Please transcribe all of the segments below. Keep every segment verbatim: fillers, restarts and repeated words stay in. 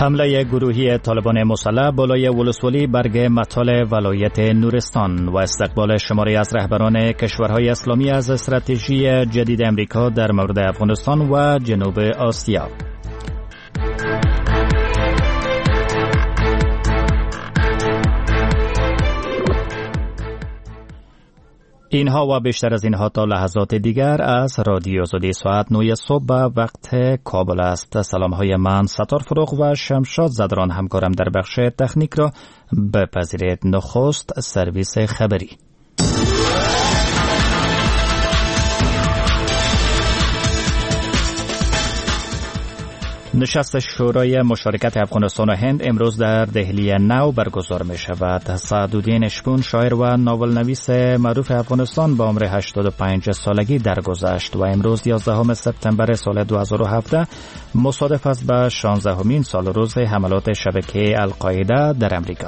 حمله گروهی طالبان مسلح بالای ولسوالی برگ مطال ولایت نورستان و استقبال شماری از رهبران کشورهای اسلامی از استراتژی جدید امریکا در مورد افغانستان و جنوب آسیا. اینها و بیشتر از اینها تا لحظات دیگر از رادیو آزادی ساعت نه صبح به وقت کابل است. سلام های من ستار فروغ و شمشاد زدران همکارم در بخش تکنیک را بپذیرید. نخست سرویس خبری. نشست شورای مشارکت افغانستان و هند امروز در دهلی نو برگزار می شود. سعدالدین اشپون شاعر و ناول نویس معروف افغانستان با عمر هشتاد و پنج سالگی درگذشت و امروز یازدهم سپتامبر سال دو هزار و هفده مصادف است با شانزدهمین سال روز حملات شبکه القاعده در امریکا.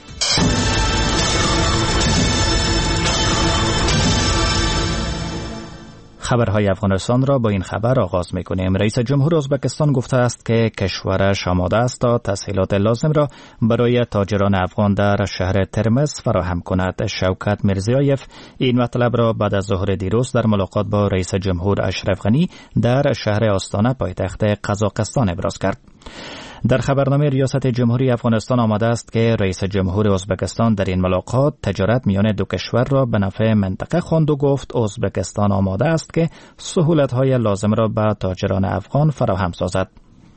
خبرهای افغانستان را با این خبر آغاز می‌کنیم. رئیس جمهور ازبکستان گفته است که کشورش آماده است تا تسهیلات لازم را برای تاجران افغان در شهر ترمز فراهم کند. شوکت میرزیایف این مطلب را بعد از ظهر دیروز در ملاقات با رئیس جمهور اشرف غنی در شهر آستانه پایتخت قزاقستان ابراز کرد. در خبرنامه ریاست جمهوری افغانستان آمده است که رئیس جمهور ازبکستان در این ملاقات تجارت میان دو کشور را به نفع منطقه خواند و گفت ازبکستان آماده است که سهولت‌های لازم را به تاجران افغان فراهم سازد.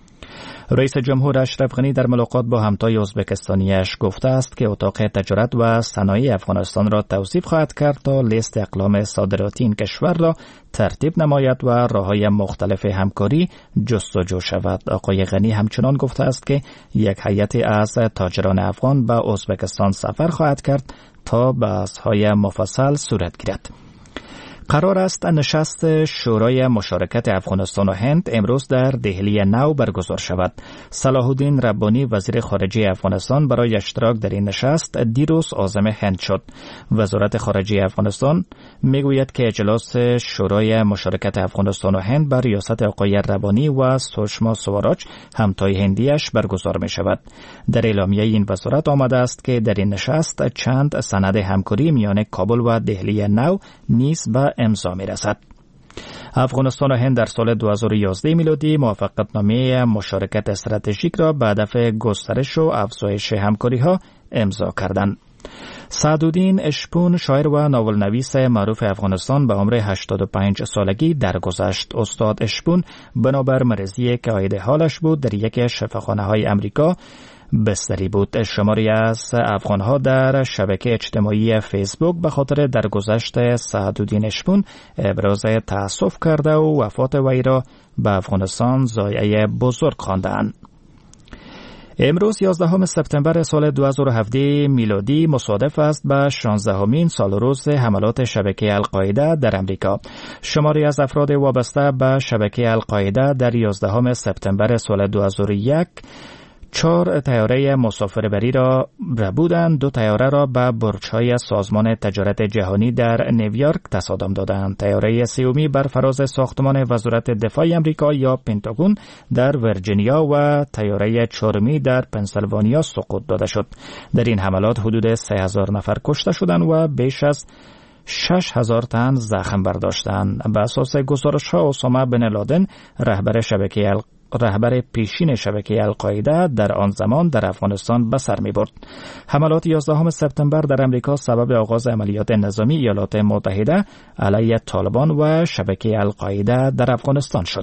رئیس جمهور اشرف غنی در ملاقات با همتای ازبکستانیش گفته است که اتاق تجارت و صنایع افغانستان را توصیف خواهد کرد تا لیست اقلام صادراتی این کشور را ترتیب نماید و راه‌های مختلف همکاری جستجو شود. آقای غنی همچنان گفته است که یک هیئت از تاجران افغان به ازبکستان سفر خواهد کرد تا بحث‌های مفصل صورت گیرد. قرار است نشست شورای مشارکت افغانستان و هند امروز در دهلی نو برگزار شود. صلاح الدین ربانی وزیر خارجه افغانستان برای اشتراک در این نشست دیروز عازم هند شد. وزارت خارجه افغانستان میگوید که اجلاس شورای مشارکت افغانستان و هند بر ریاست آقای ربانی و سوشما سواراج همتای هندیش برگزار می شود. در اعلامیه این وزارت آمده است که در این نشست چند سند همکاری میان کابل و دهلی نو نیز به امضا می رسد. افغانستان و هند در سال دو هزار و یازده میلادی موافقتنامه مشارکت استراتژیک را به هدف گسترش و افزایش همکاری ها امضا کردند. سعدالدین اشپون شاعر و ناول نویس معروف افغانستان به عمر هشتاد و پنج سالگی درگذشت. استاد اشپون بنابر مریضی که عاید حالش بود در یکی از شفاخانه‌های امریکا بستری بود. شماری از افغان‌ها در شبکه اجتماعی فیسبوک به خاطر درگذشت سعدالدین اشپون ابراز تأسف کرده و وفات وی را به افغانستان ضایعه بزرگ خواندند. امروز یازدهم سپتامبر سال دو هزار و هفده میلادی مصادف است با شانزدهمین سال روز حملات شبکه القاعده در امریکا. شماری از افراد وابسته به شبکه القاعده در یازدهم سپتامبر سال دو هزار و یک چهار طیاره مسافربری را بودند. دو طیاره را به برج‌های سازمان تجارت جهانی در نیویورک تصادم دادند. طیاره سومی بر فراز ساختمان وزارت دفاع آمریکا یا پنتاگون در ویرجینیا و طیاره چهارمی در پنسیلوانیا سقوط داده شد. در این حملات حدود سه هزار نفر کشته شدند و بیش از شش هزار تن زخم برداشتند. بر اساس گزارش‌ها اسامه بن لادن رهبر شبکه ال رهبر پیشین شبکه القاعده در آن زمان در افغانستان به سر می برد. حملات یازدهم سپتامبر در امریکا سبب آغاز عملیات نظامی ایالات متحده علیه طالبان و شبکه القاعده در افغانستان شد.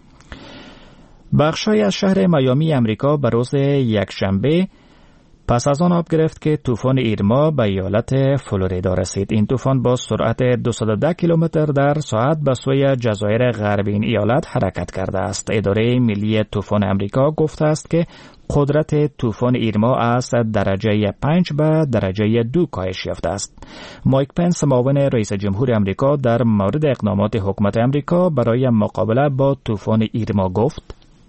بخش‌های از شهر میامی امریکا به روز یکشنبه پس از آن آب گرفت که طوفان ایرما به ایالت فلوریدا رسید. این طوفان با سرعت دویست و ده کیلومتر در ساعت به سوی جزایر غربی این ایالت حرکت کرده است. اداره ملی طوفان امریکا گفته است که قدرت طوفان ایرما از درجه پنج به درجه دو کاهش یافته است. مایک پنس معاون رئیس جمهور امریکا در مورد اقدامات حکومت امریکا برای مقابله با طوفان ایرما گفت: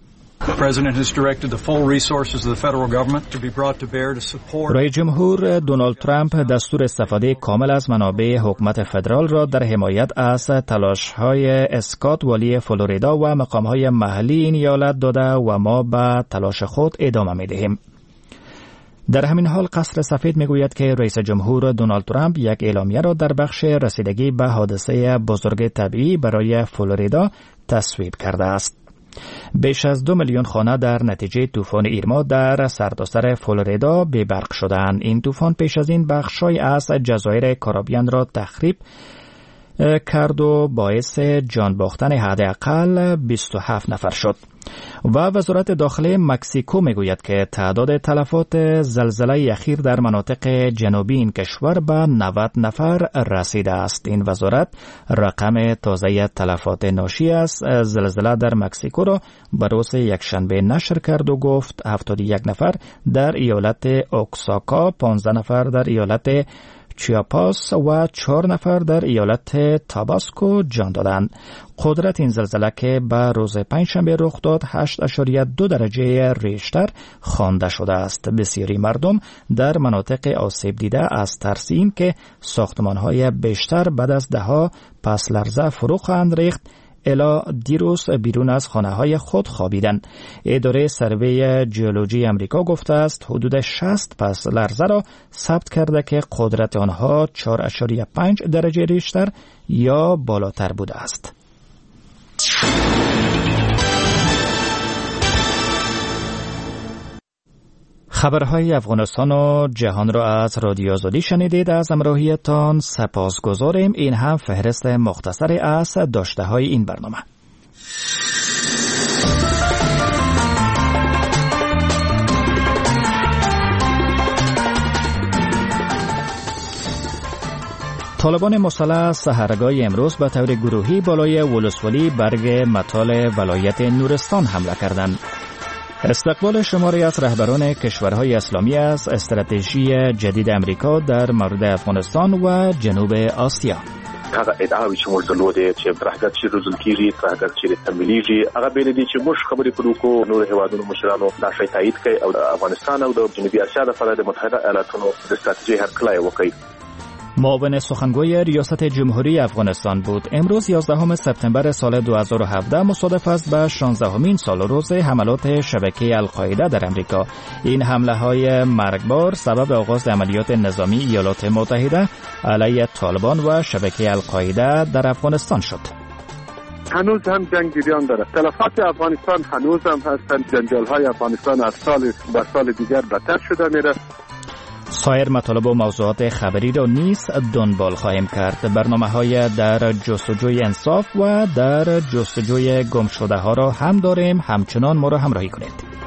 رئیس جمهور دونالد ترامپ دستور استفاده کامل از منابع حکومت فدرال را در حمایت از تلاش‌های اسکات والی فلوریدا و مقام‌های محلی این ایالت داده و ما به تلاش خود ادامه می‌دهیم. در همین حال قصر سفید میگوید که رئیس جمهور دونالد ترامپ یک اعلامیه را در بخش رسیدگی به حادثه بزرگ طبیعی برای فلوریدا تصویب کرده است. بیش از دو میلیون خانه در نتیجه طوفان ایرما در سرتاسر فلوریدا بی برق شدند. این طوفان پیش از این بخش‌های از جزایر کارائیبیان را تخریب کرد و باعث جان باختن حداقل بیست و هفت نفر شد. و وزارت داخلی مکزیکو میگوید که تعداد تلفات زلزله اخیر در مناطق جنوبی این کشور به نود نفر رسیده است. این وزارت رقم تازه تلفات ناشی از زلزله در مکزیکو را به روز یکشنبه نشر کرد و گفت هفتاد و یک نفر در ایالت اوکساکا، پانزده نفر در ایالت چیاپاس و چهار نفر در ایالت تاباسکو جان دادند. قدرت این زلزله که به روز پنجشنبه رخ داد هشت اشاریه دو درجه ریشتر خوانده شده است. بسیاری مردم در مناطق آسیب دیده از ترس این که ساختمان‌های بیشتر بعد از ده‌ها پس لرزه فرو خواهند ریخت الا دیروز بیرون از خانه‌های خود خوابیدند. اداره سروی ژئولوژی آمریکا گفته است حدود شصت پس لرزه را ثبت کرده که قدرت آنها چهار اشاریه پنج درجه ریشتر یا بالاتر بوده است. خبرهای افغانستان و جهان را از رادیو آزادی شنیدید. از همراهیتان سپاسگزاریم. این هم فهرست مختصری از داشته های این برنامه. طالبان مسلح سحرگاه امروز به طور گروهی بالای ولسوالی برگ متال ولایت نورستان حمله کردند. استقبال شماری از رهبران کشورهای اسلامی از استراتژی جدید امریکا در مورد افغانستان و جنوب آسیا. هغه ادعاوی چې موږ درلودې چې ترهګر چې روزل کیږي ترهګر چې تمویلېږي هغه بیل دي چې موږ خبرې کوو کو نور هیوادونو مشرانو دا شی تایید کوي او افغانستان او د جنوبي اسیا لپاره د متحده ایالاتونو د استراتیژي هرکلی وکړي. معاون سخنگوی ریاست جمهوری افغانستان بود. امروز یازدهم سپتامبر سال دو هزار و هفده مصادف است با شانزدهمین سال روز حملات شبکه القاعده در امریکا. این حمله های مرگبار سبب آغاز عملیات نظامی ایالات متحده علیه طالبان و شبکه القاعده در افغانستان شد. هنوز هم جنگ جریان دارد. تلفات افغانستان هنوز هم هستند. جنجال های افغانستان از سال به سال دیگر بدتر شده میره. سایر مطالب و موضوعات خبری را نیز دنبال خواهیم کرد. برنامه‌های در جستجوی انصاف و در جستجوی گم شده ها را هم داریم. همچنان ما را همراهی کنید.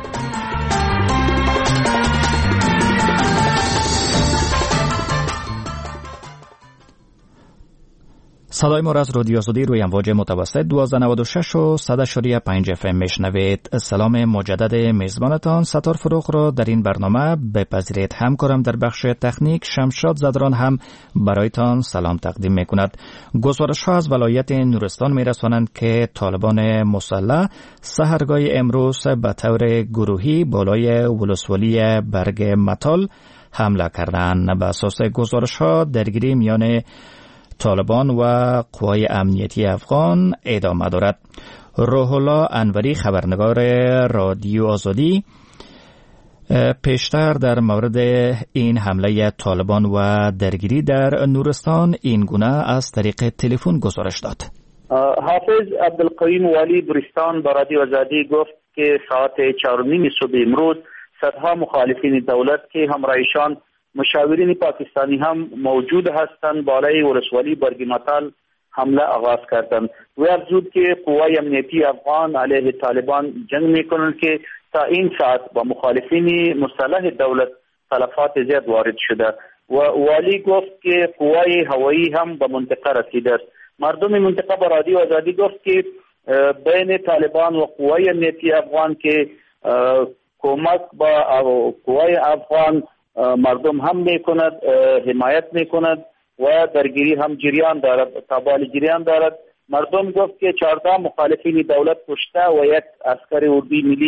صدای ما را از رادیو آزادی روی امواج متوسط دویست و نود و شش و صد و پنج اف ام میشنوید. سلام مجدد میزبانتان ستار فروغ را در این برنامه بپذیرید. همکارم در بخش تکنیک شمشاد زدران هم برایتان سلام تقدیم میکند. گزارش ها از ولایت نورستان میرسانند که طالبان مسلح سحرگاه امروز به طور گروهی بالای ولسوالی برگ متال حمله کردند. به اساس گزارش ها درگیری میان طالبان و قوای امنیتی افغان ادامه دارد. روح الله انوری خبرنگار رادیو آزادی پیشتر در مورد این حمله طالبان و درگیری در نورستان این گونه از طریق تلفن گزارش داد. حافظ عبدالقویم والی بریستان با رادیو آزادی گفت که ساعت چهار و نیم صبح امروز صدها مخالفین دولت که همراهشان مشاورین پاکستانی هم موجود هستند بالای ولسوالی برگ متال حمله آغاز کردند. و افزود که قوای امنیتی افغان علیه طالبان جنگ میکنند که تا این ساعت با مخالفین مسلح دولت تلفات زیاد وارد شده. و والی گفت که قوای هوایی هم به منطقه رسیده است. مردم منطقه با رادیو آزادی گفت که بین طالبان و قوای امنیتی افغان که کمک با قوای افغان مردم هم میکند، حمایت میکند و درگیری هم جریان دارد، تابال جریان دارد. مردم گفت که چهارده مخالفین دولت کشته و یک عسکر اردوی ملی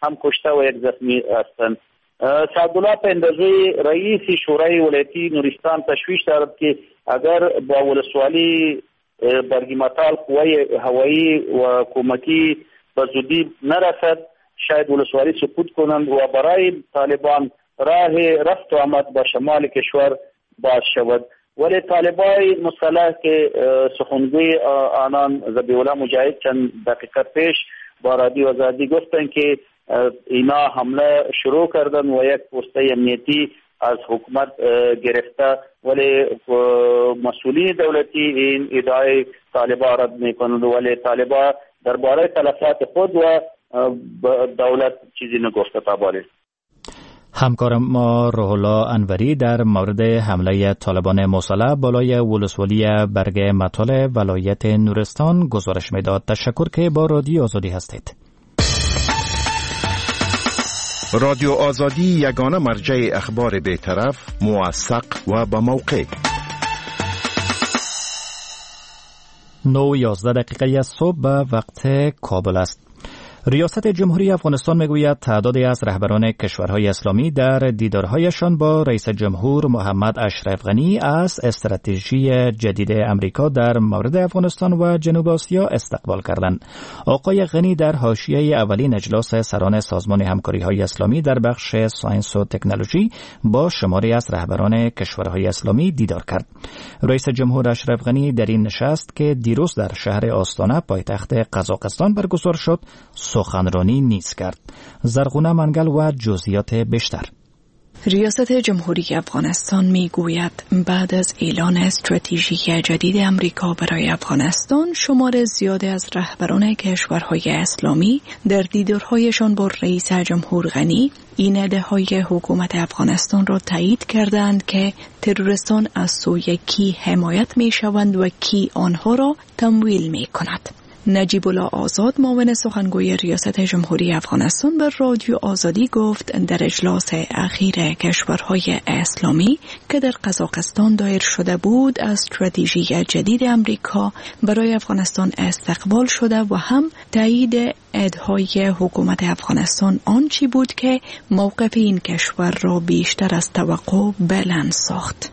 هم کشته و یک زخمی هستند. سعدالله پیندزوی رئیس شورای ولایتی نورستان تشویش دارد که اگر با ولسوالی برگیمتال قوای هوایی و کمکی به زودی نرسد شاید ولسوالی سقوط کنند و برای طالبان راه رفت و آمد به شمال کشور باز شود. ولی طالبای مسلح که سخنگوی آنان ذبیح الله مجاهد چند دقیقه پیش با رادیو آزادی گفتند که اینا حمله شروع کردن و یک پسته امنیتی از حکومت گرفته، ولی مسئولین دولتی این ادعای طالبا رد میکنند، ولی طالبا درباره تلفات خود و دولت چیزی نگفته. تابالی همکار ما روح الله انوری در مورد حمله طالبان مسلح بالای ولسوالی برگ مطال ولایت نورستان گزارش میداد. تشکر که با رادیو آزادی هستید. رادیو آزادی یگانه مرجع اخبار بی‌طرف، موثق و با موقع. نو یازده دقیقه از صبح به وقت کابل است. ریاست جمهوری افغانستان میگوید تعدادی از رهبران کشورهای اسلامی در دیدارهایشان با رئیس جمهور محمد اشرف غنی از استراتژی جدید امریکا در مورد افغانستان و جنوب آسیا استقبال کردند. آقای غنی در حاشیه اولین اجلاس سران سازمان همکاری‌های اسلامی در بخش ساینس و تکنولوژی با شماری از رهبران کشورهای اسلامی دیدار کرد. رئیس جمهور اشرف غنی در این نشست که دیروز در شهر آستانه پایتخت قزاقستان برگزار شد سخنرانی نیز کرد. زرغونه منگل و جزئیات بیشتر. ریاست جمهوری افغانستان می گوید بعد از اعلان استراتژی جدید امریکا برای افغانستان شمار زیادی از رهبران کشورهای اسلامی در دیدارهایشان با رئیس جمهور غنی این ادعای حکومت افغانستان را تایید کردند که تروریستان از سوی کی حمایت می شوند و کی آنها را تمویل می کند. نجیب الله آزاد معاون سخنگوی ریاست جمهوری افغانستان به رادیو آزادی گفت در اجلاس اخیر کشورهای اسلامی که در قزاقستان دایر شده بود از استراتژی جدید امریکا برای افغانستان استقبال شده و هم تایید ادعای حکومت افغانستان آنچه بود که موقف این کشور را بیشتر از توقع بلند ساخت.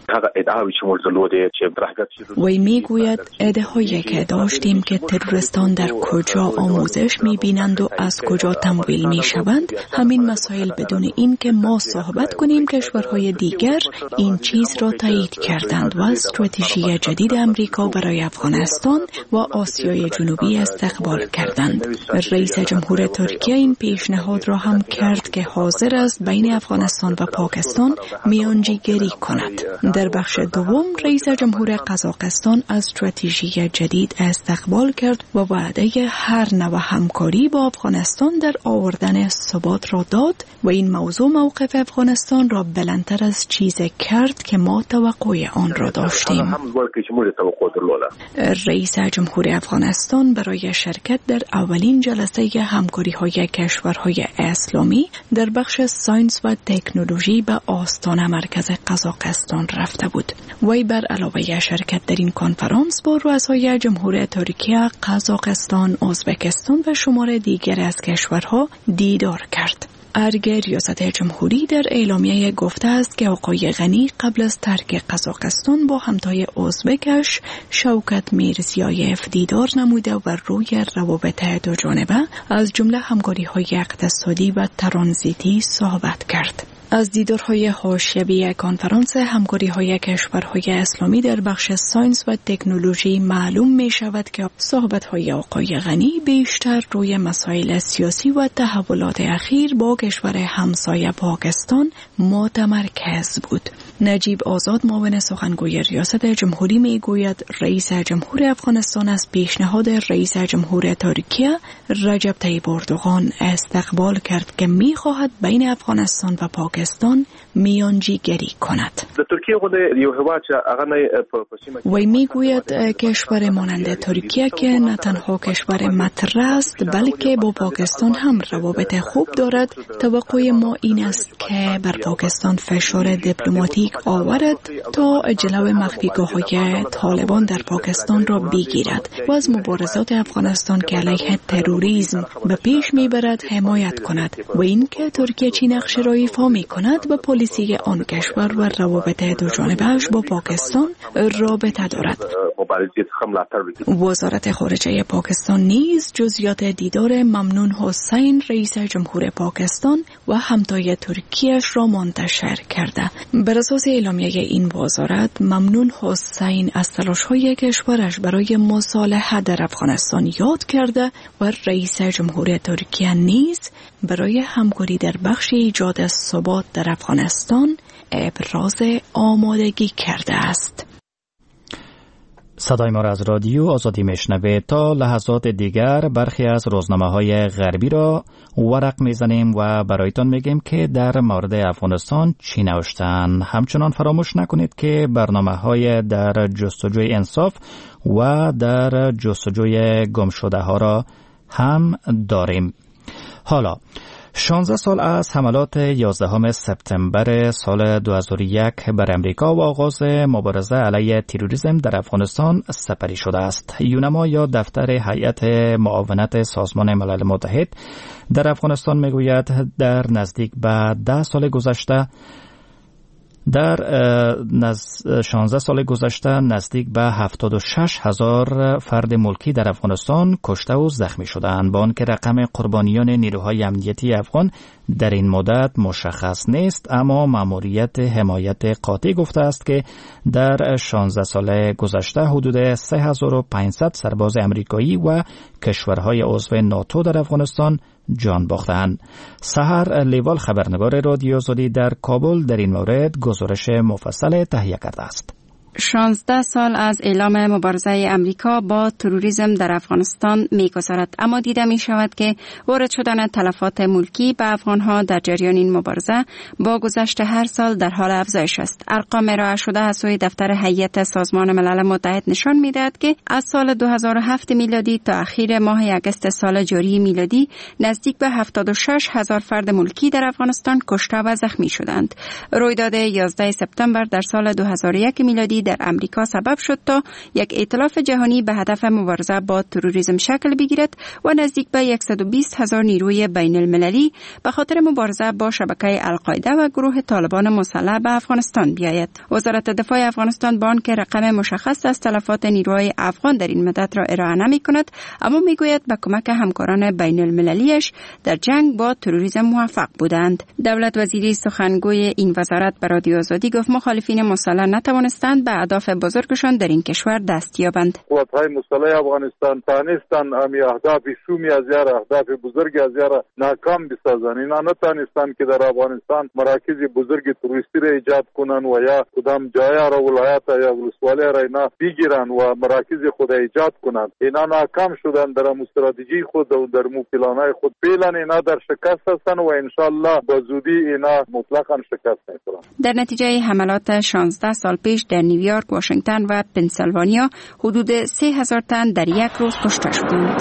وی میگوید ادعایی که داشتیم که تروریستان در کجا آموزش میبینند و از کجا تمویل میشوند، همین مسائل بدون این که ما صحبت کنیم کشورهای دیگر این چیز را تایید کردند و استراتژی جدید امریکا برای افغانستان و آسیای جنوبی استقبال کردند. رئیس جمهور ترکیه این پیشنهاد را هم کرد که حاضر است بین افغانستان و پاکستان میانجیگری کند. در بخش دوم رئیس جمهور قزاقستان از استراتژی جدید استقبال کرد و وعده هر نوع همکاری با افغانستان در آوردن ثبات را داد و این موضوع موقف افغانستان را بلندتر از چیزی کرد که ما توقع آن را داشتیم. رئیس جمهور افغانستان برای شرکت در اولین جلسه همکاری‌های کشورهای اسلامی در بخش ساینس و تکنولوژی به آستانه مرکز قزاقستان رفته بود. وی بر علاوه شرکت در این کنفرانس با رؤسای جمهور ترکیه، قزاقستان، ازبکستان و شمار دیگر از کشورها دیدار کرد. ارگ ریاست جمهوری در اعلامیه گفته است که آقای غنی قبل از ترک قزاقستان با همتای ازبکش شوکت میرزیایف دیدار نموده و روی روابط دو جانبه از جمله همکاری‌های اقتصادی و ترانزیتی صحبت کرد. از دیدارهای حاشیه‌ای کنفرانس همکاری‌های کشورهای اسلامی در بخش ساینس و تکنولوژی معلوم می شود که صحبت‌های آقای غنی بیشتر روی مسائل سیاسی و تحولات اخیر با کشور همسایه پاکستان متمرکز بود. نجیب آزاد معاون سخنگوی ریاست جمهوری می گوید رئیس جمهور افغانستان از پیشنهاد رئیس جمهور ترکیه رجب طیب اردوغان استقبال کرد که می خواهد بین افغانستان و پاکستان پاکستان میانجیگری کند. ترکیه خود یو هوا چې هغه نه وی میگوید کشور مانند ترکیه که نه تنها کشور مطرح است بلکه با پاکستان هم روابط خوب دارد، توقع ما این است که بر پاکستان فشار دیپلماتیک آورد تا جلو مخفیگاه‌های طالبان در پاکستان را بگیرد و از مبارزات افغانستان که علیه تروریسم به پیش میبرد حمایت کند و اینکه ترکیه چی نقش را ایفا میکند به پلیسی آن کشور و روابط دوجانبه‌اش با پاکستان رابطه دارد. وزارت خارجه پاکستان نیز جزئیات دیدار ممنون حسین رئیس جمهور پاکستان و همتای ترکیه‌اش را منتشر کرده. بر اساس اعلامیه این وزارت، ممنون حسین از تلاش‌های کشورش برای مصالحه در افغانستان یاد کرده و رئیس جمهور ترکیه نیز برای همکاری در بخش ایجاد ثبات در افغانستان ابراز آمادگی کرده است. صدای ما را از رادیو آزادی میشنوید. تا لحظات دیگر برخی از روزنامه‌های غربی را ورق میزنیم و برایتان میگیم که در مورد افغانستان چی نوشتن. همچنان فراموش نکنید که برنامه‌های در جستجوی انصاف و در جستجوی گمشده ها را هم داریم. حالا شانزده سال از حملات یازدهم سپتامبر سال دو هزار و یک بر امریکا و آغاز مبارزه علیه تروریسم در افغانستان سپری شده است. یونما یا دفتر هیئت معاونت سازمان ملل متحد در افغانستان میگوید در نزدیک به ده سال گذشته در شانزده سال گذشته نزدیک به هفتاد و شش هزار فرد ملکی در افغانستان کشته و زخمی شدند، با آنکه رقم قربانیان نیروهای امنیتی افغان در این مدت مشخص نیست، اما مأموریت حمایت قاطع گفته است که در شانزده سال گذشته حدود سه هزار و پانصد سرباز امریکایی و کشورهای عضو ناتو در افغانستان جان باختند. سحر لیوال خبرنگار رادیو آزادی در کابل در این مورد گزارش مفصل تهیه کرده است. شانزده سال از اعلام مبارزه امریکا با تروریسم در افغانستان می‌گذرد، اما دیده می شود که وارد شدن تلفات ملکی به افغانها در جریان این مبارزه با گذشت هر سال در حال افزایش است. ارقام ارائه شده از سوی دفتر هیئت سازمان ملل متحد نشان می‌دهد که از سال دو هزار و هفت میلادی تا اخیر ماه آگوست سال جاری میلادی نزدیک به هفتاد و شش هزار فرد ملکی در افغانستان کشته و زخمی شدند. رویداد یازده سپتامبر در سال دو هزار و یک میلادی در امریکا سبب شد تا یک ائتلاف جهانی به هدف مبارزه با تروریسم شکل بگیرد و نزدیک به صد و بیست هزار نیروی بین المللی به خاطر مبارزه با شبکه القاعده و گروه طالبان مسلح به افغانستان بیاید. وزارت دفاع افغانستان با آنکه رقم مشخص از تلفات نیروهای افغان در این مدت را ارائه نمی کند، اما می گوید به کمک همکاران بین المللیش در جنگ با تروریسم موفق بودند. دولت وزیری سخنگوی این وزارت به رادیو آزادی گفت مخالفین مسلح نتوانستند به اهداف بزرگشان در این کشور دست یابند. قوت‌های مسلح افغانستان توانستند امی اهداف شومی از یار اهداف بزرگ از یار ناکام بسازند. اینا نتوانستند که در افغانستان مراکز بزرگ توریستی را ایجاد کنند و یا کدام جای را ولایت یا ولسوالی را اینا بگیرند و مراکز خود ایجاد کنند. اینا ناکام شدند در استراتژی خود و در پلان‌های خود. فعلا اینا در شکست هستند و ان شاء الله با زودی اینا مطلقاً شکست می‌خورند. در نتیجه حملات شانزده سال پیش در نیویورک، واشنگتن و پنسیلوانیا حدود سه هزار تن در یک روز کشته شدند.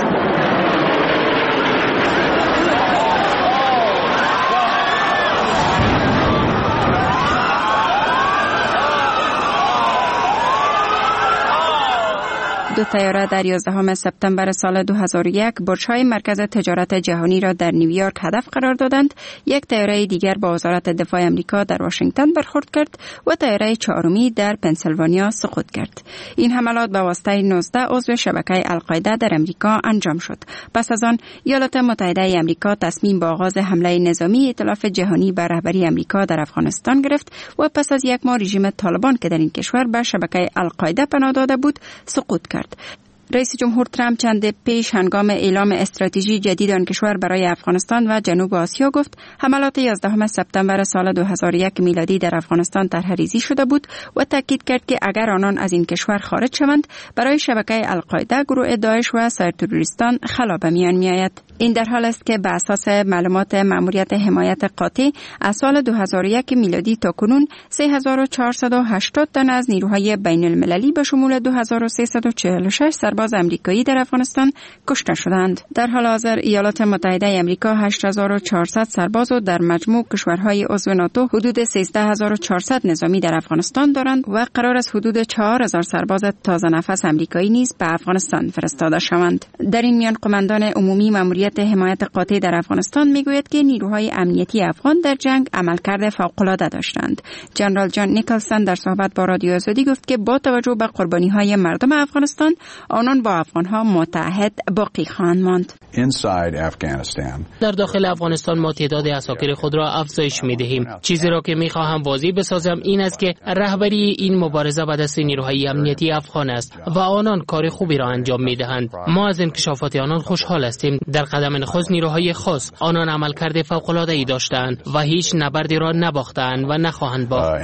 دو طیاره در یازدهم سپتامبر سال دو هزار و یک برج‌های مرکز تجارت جهانی را در نیویورک هدف قرار دادند. یک طیاره دیگر با وزارت دفاع آمریکا در واشنگتن برخورد کرد و طیاره چهارمی در پنسیلوانیا سقوط کرد. این حملات به واسطه نوزده عضو شبکه القاعده در آمریکا انجام شد. پس از آن ایالات متحده آمریکا تصمیم به آغاز حمله نظامی ائتلاف جهانی بر رهبری آمریکا در افغانستان گرفت و پس از یک ماه رژیم طالبان که در این کشور به شبکه القاعده پناه داده بود سقوط کرد. رئیس جمهور ترامپ چند پیش هنگام اعلام استراتژی جدید آن کشور برای افغانستان و جنوب آسیا گفت حملات یازدهم سپتامبر سال دو هزار و یک میلادی در افغانستان طرح‌ریزی شده بود و تاکید کرد که اگر آنان از این کشور خارج شوند برای شبکه القاعده، گروه داعش و سایر تروریستان خلا به میان میآید. این در حال است که به اساس معلومات مأموریت حمایت قاطع از سال دو هزار و یک میلادی تا کنون سه هزار و چهارصد و هشتاد تن از نیروهای بین المللی به شمول دو هزار و سیصد و چهل و شش سرباز امریکایی در افغانستان کشته شدند. در حال حاضر ایالات متحده آمریکا هشت هزار و چهارصد سرباز و در مجموع کشورهای عضو ناتو حدود سیزده هزار و چهارصد نظامی در افغانستان دارند و قرار است حدود چهار هزار سرباز تازه نفس امریکایی نیز به افغانستان فرستاده شوند. در این میان قماندان عمومی مأموریت حمایت قاطع در افغانستان میگوید که نیروهای امنیتی افغان در جنگ عملکرد فوق‌العاده داشتند. جنرال جان نیکلسن در صحبت با رادیو آزادی گفت که با توجه به قربانی‌های مردم افغانستان آنان با افغان‌ها متحد باقی خواهند ماند. در داخل افغانستان ما تعداد عساکر خود را افزایش می‌دهیم. چیزی را که می‌خواهم واضح بسازم این است که رهبری این مبارزه به دست نیروهای امنیتی افغان است و آنان کار خوبی را انجام می‌دهند. ما از انکشافات آنان خوشحال هستیم. در قدم نخست نیروهای خاص آنان عملکرد فوق‌العاده‌ای داشتند و هیچ نبردی را نباختند و نخواهند باخت.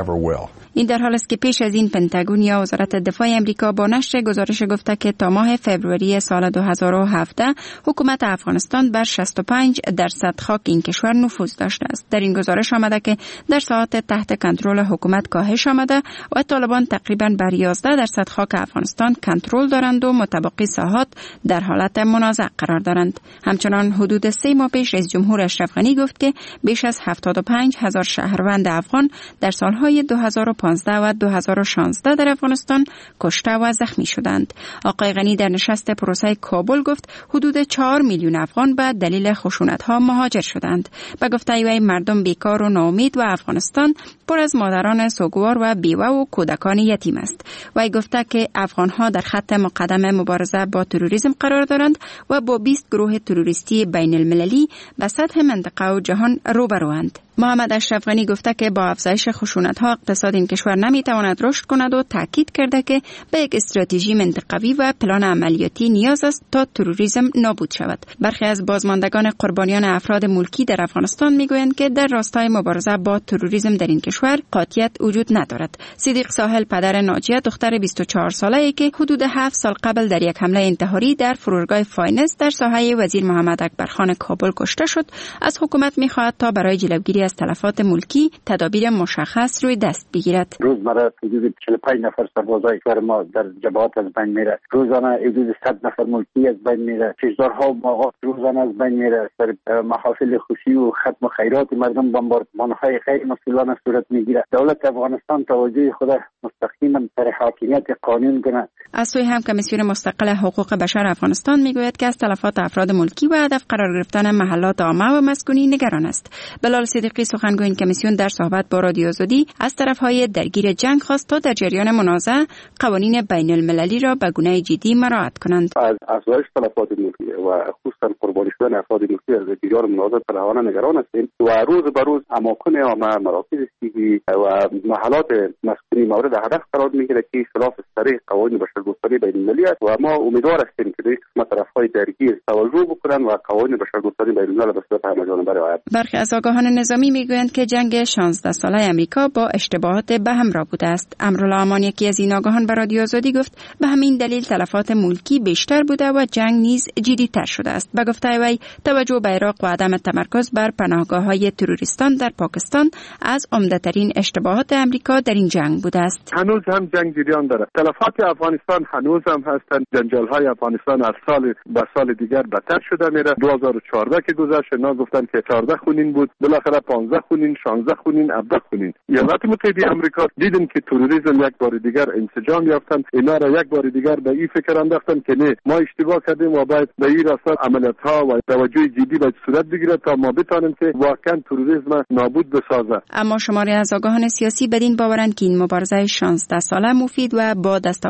این در حال است که پیش از این پنتاگون یا وزارت دفاع آمریکا با نشر گزارش گفته که تا ماه فوریه سال دو هزار و هفده حکومت افغانستان بر شصت و پنج درصد خاک این کشور نفوذ داشته است. در این گزارش آمده که در ساحات تحت کنترل حکومت کاهش آمده و طالبان تقریبا بر یازده درصد خاک افغانستان کنترل دارند و متبقی ساحات در حالت منازع قرار دارند. همچنان حدود سه ماه پیش رئیس جمهور اشرف غنی گفت که بیش از هفتاد و پنج هزار شهروند افغان در سالهای دو هزار و پانزده و دو هزار و شانزده در افغانستان کشته و زخمی شدند. آقای غنی در نشست پروسه کابل گفت حدود چهار میلیون افغان به دلیل خشونت‌ها مهاجر شدند. به گفته وی مردم بیکار و ناامید و افغانستان پر از مادران سوگوار و بیوه و کودکان یتیم است. وی گفته که افغان‌ها در خط مقدم مبارزه با تروریسم قرار دارند و با بیست گروه تروریستی بین المللی به سطح منطقه و جهان روبروند. محمد اشرف غنی گفته که با افزایش خشونت‌ها اقتصاد این کشور نمی‌تواند رشد کند و تاکید کرده که به یک استراتژی منطقوی و پلان عملیاتی نیاز است تا تروریسم نابود شود. برخی از بازماندگان قربانیان افراد ملکی در افغانستان میگویند که در راستای مبارزه با تروریسم در این کشور قاطعیت وجود ندارد. صدیق ساحل پدر ناجیه دختر بیست و چهار ساله‌ای که حدود هفت سال قبل در یک حمله انتحاری در فرودگاه فاینس در ساحه وزیر محمد اکبرخان کابل کشته شد، از حکومت می‌خواهد تا برای جلوگیری از تلفات ملکی تدابیر مشخص روی دست بگیرد. روزمره حدود چهل و پنج نفر سربازای کشور ما در جبهات از بین میره. روزانه حدود صد نفر ملکی از بین میره. کشدارها ماغات روزانه از بین میره. در محافل خوشی و ختم خیرات مردم بمباردمان‌های غیر مسئولانه صورت میگیره. دولت افغانستان توجه خود مستقیما سر حاکمیت قانون کنه. از سوی هم کمیسیون مستقل حقوق بشر افغانستان میگوید که از تلفات افراد ملکی و هدف قرار گرفتن محلات عامه و مسکونی نگران است. بلال صدیقی سخنگوی این کمیسیون در صحبت با رادیو آزادی از طرفهای درگیر جنگ خواست تا در جریان منازعه قوانین بین المللی را به گونه جدی مراعات کنند. از افزایش تلفات ملکی و خصوصا قربانی شدن افراد ملکی از جریان منازعه فراوان نگران هستیم و روز به روز اماکن عامه، مراکز سیاسی و محلات مسکونی مورد هدف قرار میگیره که خلاف صریح قوانین بشرگستری بین المللی است و ما امیدوار هستیم که در طرفهای درگیر توجه بکنند و قوانین بشرگستری بین الملل به صورت همه‌جانبه رعایت. برخی از آگاهان نظامی میگویند که جنگ شانزده ساله امریکا با اشتباهات به همراه بوده است. امرالله امان یکی از این آگاهان به رادیو آزادی گفت به همین دلیل تلفات ملکی بیشتر بوده و جنگ نیز جدی‌تر شده است. به گفته وی توجه به عراق و عدم تمرکز بر پناهگاه‌های تروریستان در پاکستان از عمده‌ترین اشتباهات امریکا در این جنگ بوده است. هنوز هم جنگ جریان داره. تلفات افغانستان هنوز هم هستند. جنجال‌های افغانستان از سال به سال دیگر بدتر شده میره. دو هزار و چهارده که گذشت اینا گفتن که چهارده خونین بود، بالاخره پانزده خونین، شانزده خونین، هفده خونین. ایالات متحده آمریکا دیدن که تروریسم یک بار دیگر انسجام یافتن، اینا را یک بار دیگر به این فکر انداختن که نه ما اشتباه کردیم و باید به این راستا عملیات‌ها و توجه جدی باید صورت بگیره تا ما بتونیم که واقعا تروریسم نابود بسازه. اما شماری از آگاهان سیاسی بدین باورند که این مبارزه شانزده ساله مفید و با دستاوردها به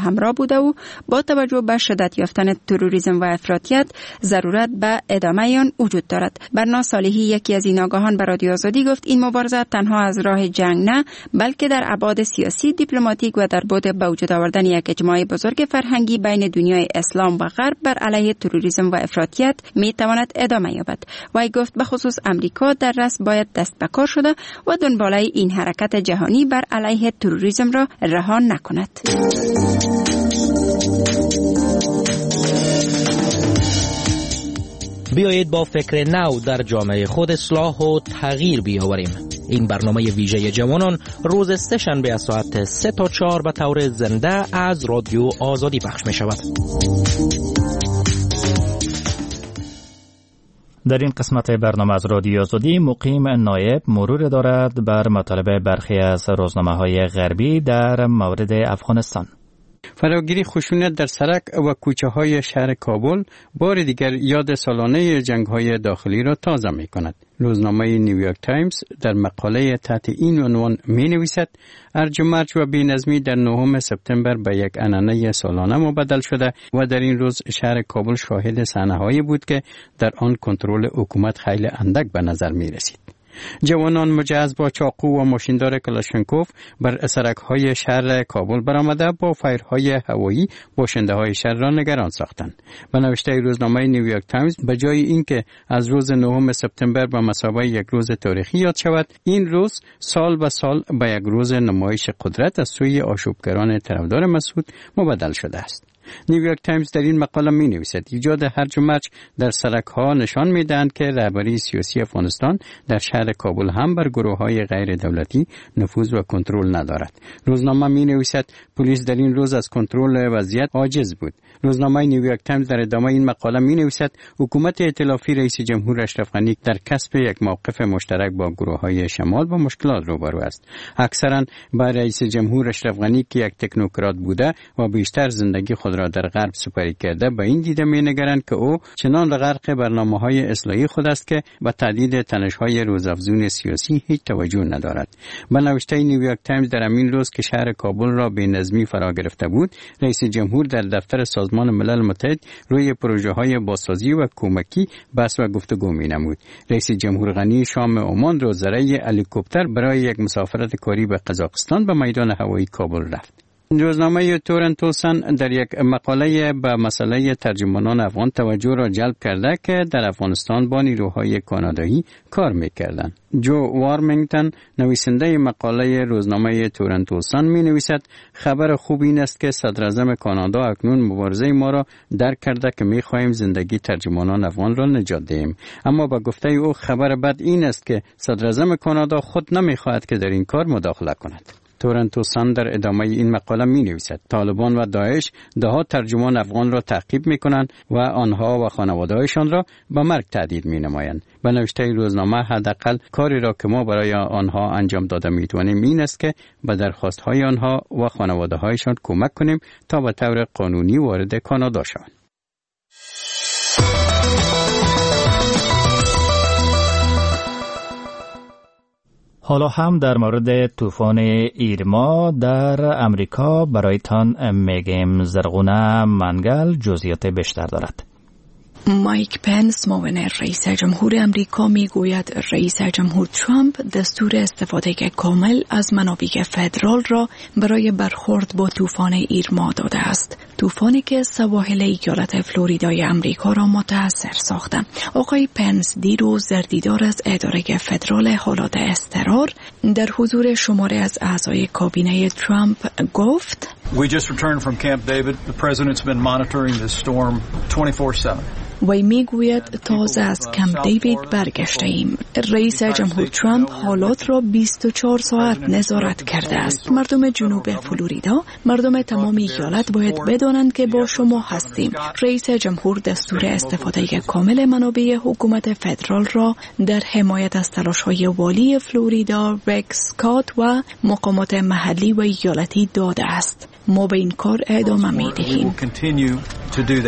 همراه بوده و با توجه به شدت یافتن تروریسم و افراطیت ضرورت به ادامه آن وجود دارد. برنا صالحی یکی از این آگاهان به رادیو آزادی گفت این مبارزه تنها از راه جنگ نه بلکه در ابعاد سیاسی، دیپلماتیک و در بعد به وجود آوردن یک اجماع بزرگ فرهنگی بین دنیای اسلام و غرب بر علیه تروریسم و افراطیت می تواند ادامه یابد. وی گفت به خصوص امریکا در رأس باید دست به کار شده و دنباله این حرکت جهانی بر علیه تروریسم را رها نکند. بیایید با فکر نو در جامعه خود اصلاح و تغییر بیاوریم. این برنامه ویژه جوانان روز سه شنبه از ساعت سه تا چهار به طور زنده از رادیو آزادی پخش می شود. در این قسمت برنامه از رادیو آزادی مقیم نایب مرور دارد بر مطالب برخی از روزنامه‌های غربی در مورد افغانستان. فراگیری خشونت در سرک و کوچه های شهر کابل بار دیگر یاد سالانه جنگ های داخلی را تازه می کند. روزنامه نیویورک تایمز در مقاله تحت این عنوان می نویسد ارج و مرج و بی‌نظمی در نهم سپتامبر به یک عنعنه سالانه مبدل شده و در این روز شهر کابل شاهد صحنه‌هایی بود که در آن کنترل حکومت خیلی اندک به نظر می رسید. جوانان مجهز با چاقو و ماشیندار کلاشنکوف بر سرک‌های شهر کابل برآمده با فایرهای هوایی باشنده‌های شهر را نگران ساختند. به نوشته روزنامه نیویورک تایمز به جای اینکه از روز نهم سپتامبر به مثابه یک روز تاریخی یاد شود، این روز سال به سال به یک روز نمایش قدرت از سوی آشوبگران طرفدار مسعود مبدل شده است. نیویورک تایمز در این مقاله می نویسد ایجاد هرج و مرج در سرک ها نشان می دهند که رهبری سیاسی افغانستان در شهر کابل هم بر گروه های غیر دولتی نفوذ و کنترل ندارد. روزنامه می نویسد پلیس در این روز از کنترل وضعیت عاجز بود. روزنامه نیویورک تایمز در ادامه این مقاله می نویسد حکومت ائتلافی رئیس جمهور اشرف غنی در کسب یک موقف مشترک با گروه های شمال با مشکلات روبرو است. اکثرا با رئیس جمهور اشرف غنی که یک تکنوکرات بوده و بیشتر زندگی خود را در غرب سپری کرده به این دیده می نگرند که او چنان غرق برنامه‌های اصلاحی خود است که به تهدید تنش‌های روزافزون سیاسی هیچ توجه ندارد. به نوشته نیویورک تایمز در همین روز که شهر کابل را به نظمی فرا گرفته بود، رئیس جمهور در دفتر سازمان ملل متحد روی پروژه‌های بازسازی و کمکی بحث و گفتگو می‌نمود. رئیس جمهور غنی شام عمان رو ذریعه هلیکوپتر برای یک مسافرت کاری به قزاقستان به میدان هوایی کابل رفت. روزنامه تورنتو سن در یک مقاله به مسئله ترجمانان افغان توجه را جلب کرده که در افغانستان با نیروهای کانادایی کار می‌کردند. جو وارمینگتون نویسنده مقاله روزنامه تورنتو سن می نویسد خبر خوب این است که صدر اعظم کانادا اکنون مبارزه ما را درک کرده که می خواهیم زندگی ترجمانان افغان را نجات دهیم. اما با گفته او خبر بد این است که صدر اعظم کانادا خود نمی خواهد که در این کار مداخله کند. تورنتو سن در ادامه این مقاله می نویسد طالبان و داعش دهها ترجمان افغان را تعقیب می کنند و آنها و خانواده‌هایشان را به مرگ تهدید می نمایند. به نوشته روزنامه حداقل کاری را که ما برای آنها انجام داده می توانیم این است که به درخواست‌های آنها و خانواده‌هایشان کمک کنیم تا به طور قانونی وارد کانادا شوند. حالا هم در مورد طوفان ایرما در امریکا برایتان میگیم. زرغونه منگل جزئیات بیشتر دارد. مایک پنس معاون رئیس جمهور امریکا میگوید رئیس جمهور ترامپ دستور استفاده کامل از منابع فدرال را برای برخورد با طوفان ایرما داده است. طوفانی که سواحل ایالت فلوریدای امریکا را متاثر ساخته. آقای پنس دیروز در دیدار از اداره فدرال حالات اضطرار در حضور شماره از اعضای کابینه ترامپ گفت We just returned from Camp David. The president's been monitoring this storm twenty-four seven. وی میگوید تازه از کمپ دیوید برگشته ایم. رئیس جمهور ترامپ حالات را بیست و چهار ساعت نظارت کرده است. مردم جنوب فلوریدا، مردم تمام ایالت باید بدانند که با شما هستیم. رئیس جمهور دستور استفاده کامل منابع حکومت فدرال را در حمایت از تلاش‌های والی فلوریدا، ریک سکات و مقامات محلی و ایالتی داده است. ما به این کار ادامه می‌دهیم.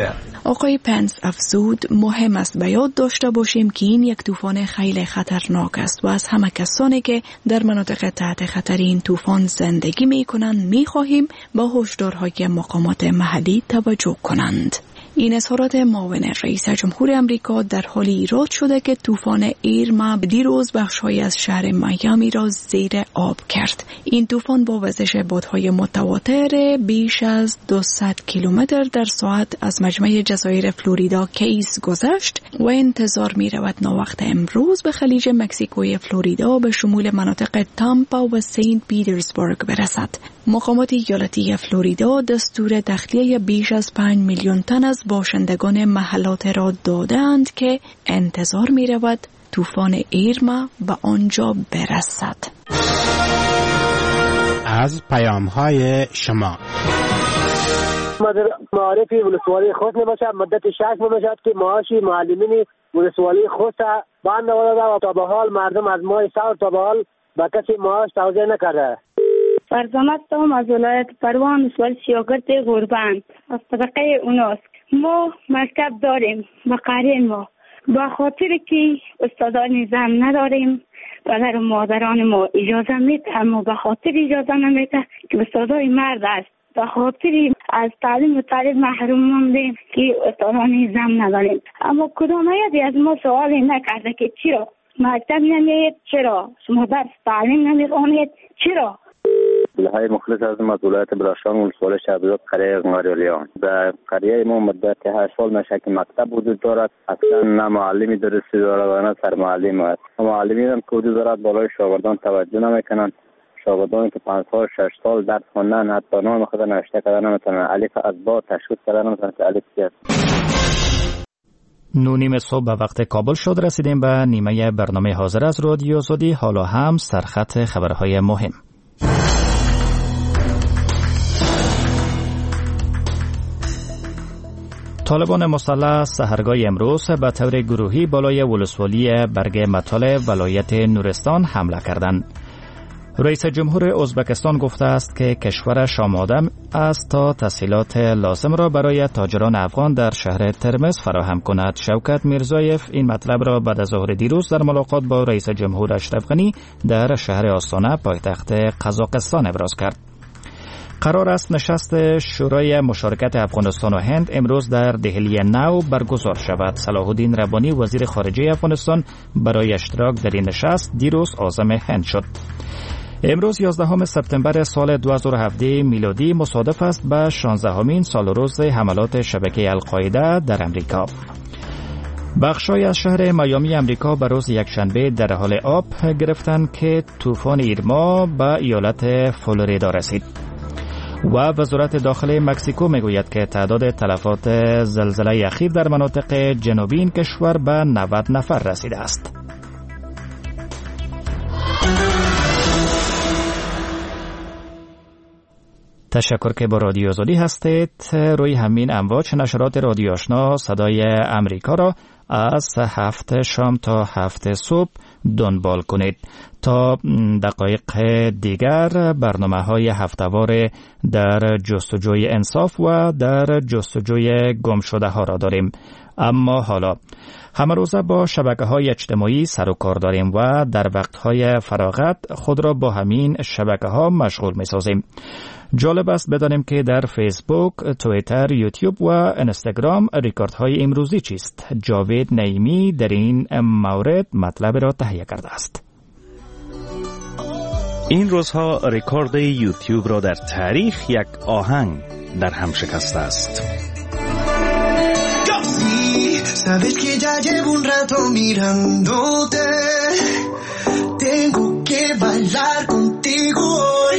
آقای پنس افزود مهم است به یاد داشته باشیم که این یک طوفان خیلی خطرناک است و از همه کسانی که در مناطق تحت خطر این طوفان زندگی می کنند می خواهیم با هشدارهای مقامات محلی توجه کنند. این اظهارات معاون رئیس جمهور امریکا در حال ایجاد شده که طوفان ایرما دیروز بخش‌هایی از شهر میامی را زیر آب کرد. این طوفان با وزش بادهای متواتر بیش از دویست کیلومتر در ساعت از مجمع جزایر فلوریدا کیز گذشت و انتظار می‌رود ناوقت امروز به خلیج مکزیکوی فلوریدا به شمول مناطق تامپا و سنت پیترزبورگ برسد. مقامات ایالتی فلوریدا دستور تخلیه بیش از پنج میلیون تن از باشندگان محلات را دادند که انتظار می رود طوفان ایرما به آنجا برسد. از پیام‌های شما مدر معارفی ولسوالی خوست نباشه مدت شش ماه باشد که معاشی معلمین ولسوالی خوست بند آورده و تا به حال مردم از ماه سال تا به حال به کسی معاش توزیع نکرده. فرزانت هم از ولایت پروان ولسوالی سیاگرد غربند از طبقه اوناست. ما مکتب داریم و قریه ما با خاطر که استادان زن نداریم پدر و مادران ما اجازه میده اما به خاطر اجازه نمیده که استادای مرد است به خاطر از تعلیم و تعلیم محروم ماندیم که استادان زن نداریم. اما کدام یکی از ما سوالی نکرده که چرا مکتب نمیید، چرا شما درس تعلیم نمیخوانید، چرا؟ های مخلص از ما ولایت بدخشان ولسوالی شهرزاد قریه قماریالیان. در قریه ما مدت هشت سال میشه که مکتب وجود دارد، اصلا نه معلمی درسی دارد و نه سرمعلم است. معلمین هم که وجود دارد بالای شاگردان توجه نمیکنند. شاگردانی که پنج سال شش سال درس خواندن حتی نام خود نوشته کردن نمیتونن، الف از با تشخیص کردن نمیتونن که الف چی است. نونیم صبح به وقت کابل شد. رسیدیم به نیمه برنامه حاضر از رادیو آزادی. حالا هم سرخط خبرهای مهم. طالبان مسلح سحرگاه امروز به طور گروهی بالای ولسوالی برگ مطالب ولایت نورستان حمله کردند. رئیس جمهور ازبکستان گفته است که کشورش آماده است تا تسهیلات لازم را برای تاجران افغان در شهر ترمز فراهم کند. شوکت میرزایف این مطلب را بعد از ظهر دیروز در ملاقات با رئیس جمهور اشرف غنی در شهر آستانه پایتخت قزاقستان ابراز کرد. قرار است نشست شورای مشارکت افغانستان و هند امروز در دهلی نو برگزار شود. صلاح الدین ربانی وزیر خارجه افغانستان برای اشتراک در این نشست دیروز عازم هند شد. امروز یازدهم سپتامبر سال دو هزار و هفده میلادی مصادف است با شانزدهمین سال روز حملات شبکه القاعده در امریکا. بخشای از شهر میامی امریکا به روز یکشنبه در حال آب گرفتند که طوفان ایرما به ایالت فلوریدا رسید. و وزارت داخلی مکزیکو میگوید که تعداد تلفات زلزله اخیر در مناطق جنوبی این کشور به نود نفر رسیده است. تشکر که با رادیو آزادی هستید. روی همین امواج نشرات رادیو آشنا صدای امریکا را از هفت شام تا هفت صبح دنبال کنید. تا دقایق دیگر برنامه های هفته‌وار در جستجوی انصاف و در جستجوی گم شده ها را داریم. اما حالا همه روزه با شبکه های اجتماعی سر و کار داریم و در وقت های فراغت خود را با همین شبکه ها مشغول می سازیم. جالب است بدانیم که در فیسبوک، توییتر، یوتیوب و اینستاگرام ریکاردهای امروزی چیست. جاوید نعیمی در این مورد مطلب را تهیه کرده است. این روزها ریکارد یوتیوب را در تاریخ یک آهنگ در هم شکسته است. Sabes que ya llevo un rato mirándote. Tengo que bailar contigo hoy.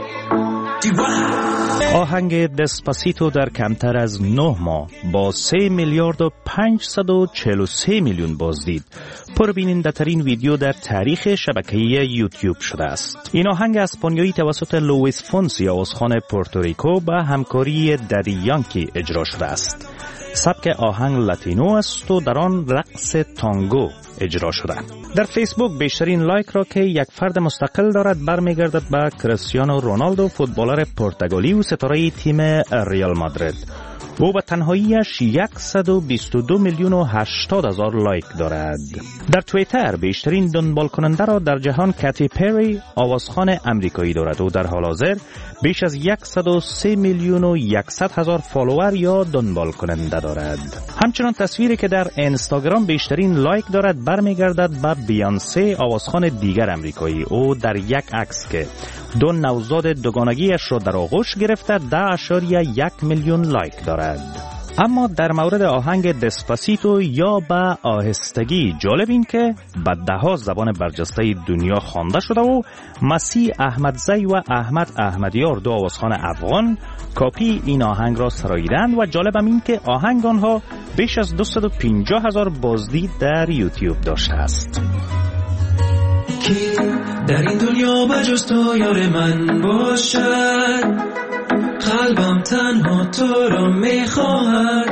آهنگ دسپاسیتو در کمتر از نه ماه با سه میلیارد و پانصد و چهل و سه میلیون بازدید پربیننده ترین ویدیو در تاریخ شبکه یوتیوب شده است. این آهنگ اسپانیایی توسط لوئیس فونسی آوازخوان پورتوریکو با همکاری دادی یانکی اجرا شده است. سبک آهنگ لاتینو است و در آن رقص تانگو اجرا شده. در فیسبوک بیشترین لایک را که یک فرد مستقل دارد برمیگردد به کریستیانو رونالدو، فوتبالر پرتغالی و ستاره تیم ریال مادرید. او به تنهاییش صد و بیست و دو میلیون و هشتاد هزار لایک دارد. در توییتر بیشترین دنبال کننده را در جهان کاتی پری آوازخوان امریکایی دارد و در حال حاضر بیش از صد و سه میلیون و صد هزار فالوور یا دنبال کننده دارد. همچنان تصویری که در اینستاگرام بیشترین لایک دارد برمیگردد به بیانسه آوازخوان دیگر امریکایی. او در یک عکس که دو نوزاد دوگانگیش را در آغوش گرفته ده اشاریه یک میلیون لایک دارد. اما در مورد آهنگ دسپاسیتو یا به آهستگی جالب این که به ده ها زبان برجسته دنیا خوانده شده و مسیح احمدزی و احمد احمدیار دو آوازخوان افغان کاپی این آهنگ را سراییدند و جالب هم این که آهنگ آنها بیش از دویست و پنجاه هزار بازدید در یوتیوب داشته است. کی در این دنیا بجز تو یار من باشد، قلبم تنها تو را میخواهد.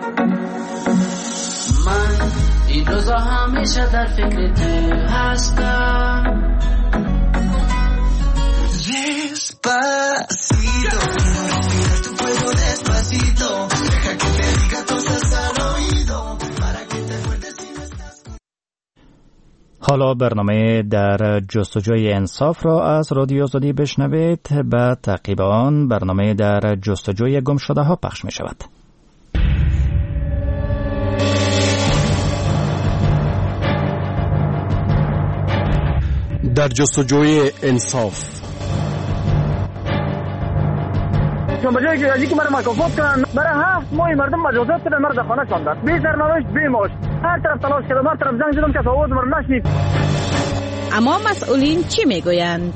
من این روزا همیشه در فکر تو هستم. Despacito, respirar tu fuego despacito, deja que te diga cosas al oído, para que te acuerdes si no estás. حالا برنامه در جستجوی انصاف را از رادیو آزادی بشنوید. به تعقیب آن برنامه در جستجوی گم شده ها پخش می شود. در جستجوی انصاف به جایی که از اینکه مرا مکافات کنن برای هفت ماه مردم مجازات کردن، مرا در خانه شاندن بی سرنوشت بی معاش. هر طرف تلاش کردم، هر طرف زنگ زدم که آواز مرا نشنید. اما مسئولین چی میگویند؟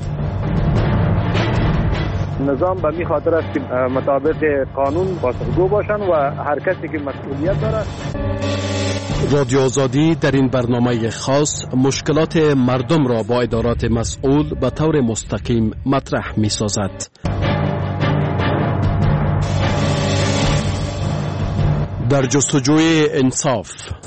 نظام به می خاطر است که مطابق قانون پاسخگو باشن و هر کسی که مسئولیت داره. رادیو آزادی در این برنامه خاص مشکلات مردم را با ادارات مسئول به طور مستقیم مطرح می سازد. در جستجوی انصاف.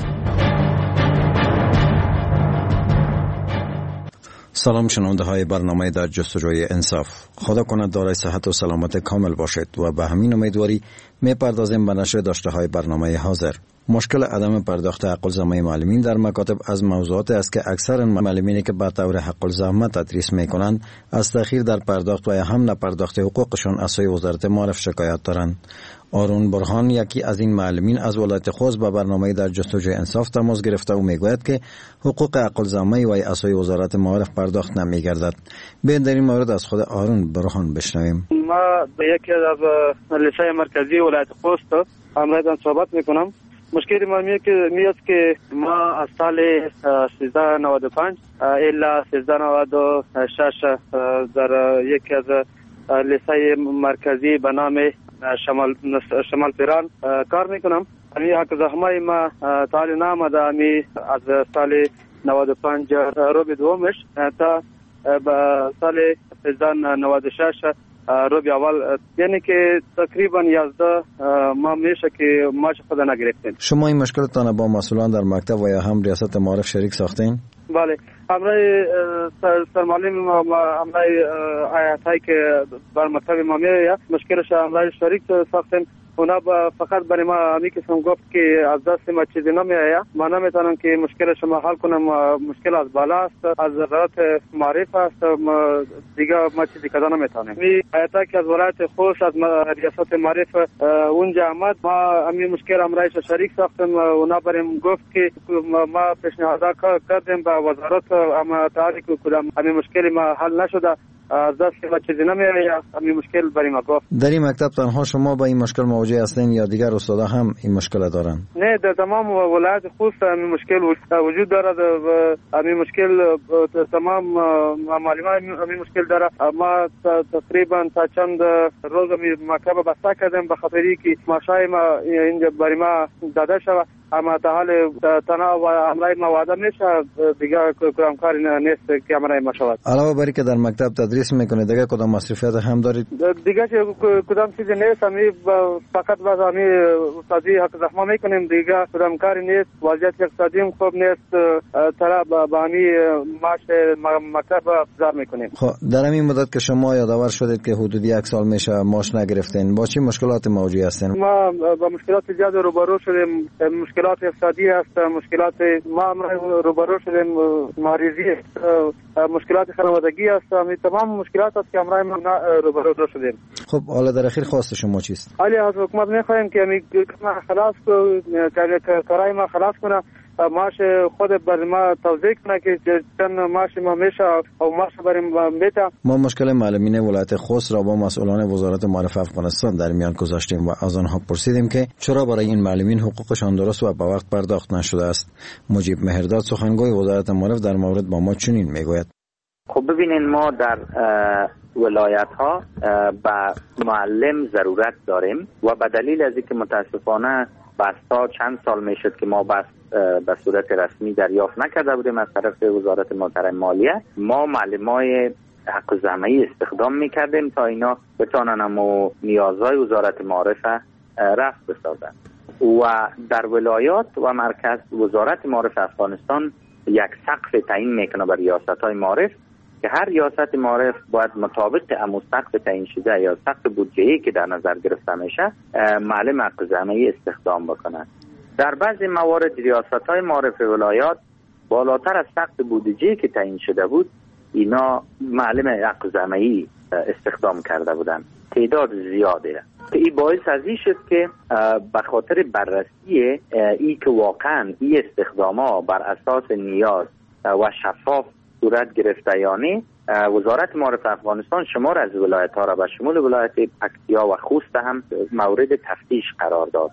سلام شنونده های برنامه در جستجوی انصاف. خدا کند دارای صحت و سلامت کامل باشید و به همین امیدواری می پردازیم به نشر داشته های برنامه حاضر. مشکل عدم پرداخت حق الزحمه معلمین در مکاتب از موضوعات است که اکثر معلمینی که به طور حق الزحمه تدریس می کنند از تأخیر در پرداخت و یا هم نپرداخت حقوقشان از سوی وزارت معارف شکایت دارند. آرون برهان یکی از این معلمین از ولایت خوست به برنامه در جستجوی انصاف تماس گرفته و میگوید که حقوق حق الزحمه و از سوی وزارت معارف پرداخت نمیگردد. بیاین در این مورد از خود آرون برهان بشنویم. ما به یکی از لیسای مرکزی ولایت خوست امروز صحبت میکنم. مشکل ما میاد که ما از سال سیزده نود و پنج الی سیزده نود و شش در یکی از لیسای مرکزی به نام شمال شمال پیران کار میکنم. امی حق زحمه ما تعالی نامده امی از سال نود و پنج رو به دومش تا به سال سیزده نود و شش رو به اول، یعنی که تقریبا یازده ماه میشه که ماش خود نگرفتیم. شما این مشکلتان با مسئولان در مکتب و یا هم ریاست معارف شریک ساختین؟ بله، امرای سرمعلم امرای آیاتی که بر مکتب ما میره مشکلش امرای شریک ساختیم. اونا فقط برای ما همی کسیم گفت که از دست ما چیزی نمیآید، ما نمیتونم که مشکل شما حل کنم. مشکل از بالا است، از وزارت معارف است، دیگه ما چیزی کدا نمیتونیم. می آیاتی که از ولایت خوست از ریاست معارف اونجا آمد، ما همی مشکل امرایش شریک ساختیم. اونا بریم گفت که ما پیشنهاد کردیم به وزارت، اما تعالی که کدام همی مشکل ما حل نشده، از دست ما چیزی نمیآید. همین مشکل برای ما گفت. در این مکتب تنها شما با این مشکل مواجه هستین یا دیگر استادا هم این مشکل دارن؟ نه، در تمام ولایت خوست همین مشکل وجود دارد. همین مشکل تمام معلمان همین مشکل داره. ما تقریبا تا چند روز مکتب بسته کردیم به خاطری که ماشای ما اینجا برای ما داده شود. اما تا حال تنها و عمله ما وعده میشه دیگه کدام کاری نیست که عمله ما شود. علاوه بر که در مکتب تدریس میکنه دیگه کدام مصرفیات هم دارید؟ دیگه چه کدام چیزی نیست، همی فقط باز همی استادی حق زحمه میکنیم، دیگه کدام کاری نیست. وضعیت اقتصادی خوب نیست، طرح با همی معاش مکتب گذار میکنیم. خب در همین مدت که شما یادآور شدید که حدود یک سال میشه معاش نگرفتین، با چه مشکلات مواجه هستین؟ ما با مشکلات زیاد روبرو شدیم، مشکلات اقتصادی است، مشکلات ما روبرو شدیم، مریضی است، مشکلات خانوادگی است، همین تمام مشکلات است که امرای ما روبرو شدیم. خب حالا در اخیر خواست شما چیست؟ حالی از حکومت میخواهیم که همین خلاص کنه، کارای ما خلاص کنه، معاش خود بر ما توضیح کنه که چند معاش ما میشه و معاش برای ما میده. ما مشکل معلمین ولایت خوست را با مسئولان وزارت معارف افغانستان در میان گذاشتیم و از آنها پرسیدیم که چرا برای این معلمین حقوقشان درست و به وقت پرداخت نشده است. مجیب مهرداد سخنگوی وزارت معارف در مورد با ما چنین میگوید: خب ببینین، ما در ولایت ها به معلم ضرورت داریم و به دلیل از اینکه متاسفانه بستا چند سال میشد که ما بس به صورت رسمی دریافت نکرده بودیم از طرف وزارت محترم مالیه، ما معلمای حق زحمه‌ای استخدام میکردیم تا اینا بتونن امو نیازهای وزارت معارف رفع بسازن. و در ولایات و مرکز وزارت معارف افغانستان یک سقف تعیین میکنه بر ریاست‌های معارف که هر ریاست معارف باید مطابق امو سقف تعیین شده یا سقف بودجه‌ای که در نظر گرفته میشه معلم حق زحمه‌ای استخدام بکنه. در بعضی موارد ریاست‌های معارف ولایات بالاتر از سقف بودجه‌ای که تعیین شده بود اینا معلم حق زحمه‌ای استخدام کرده بودن، تعداد زیاده. این باعث از این شد که به خاطر بررسی ای که واقعا این استخدام‌ها بر اساس نیاز و شفاف صورت گرفته یا نه، وزارت معارف افغانستان شمار از ولایت‌ها را به شمول ولایت پکتیا و خوست هم مورد تفتیش قرار داد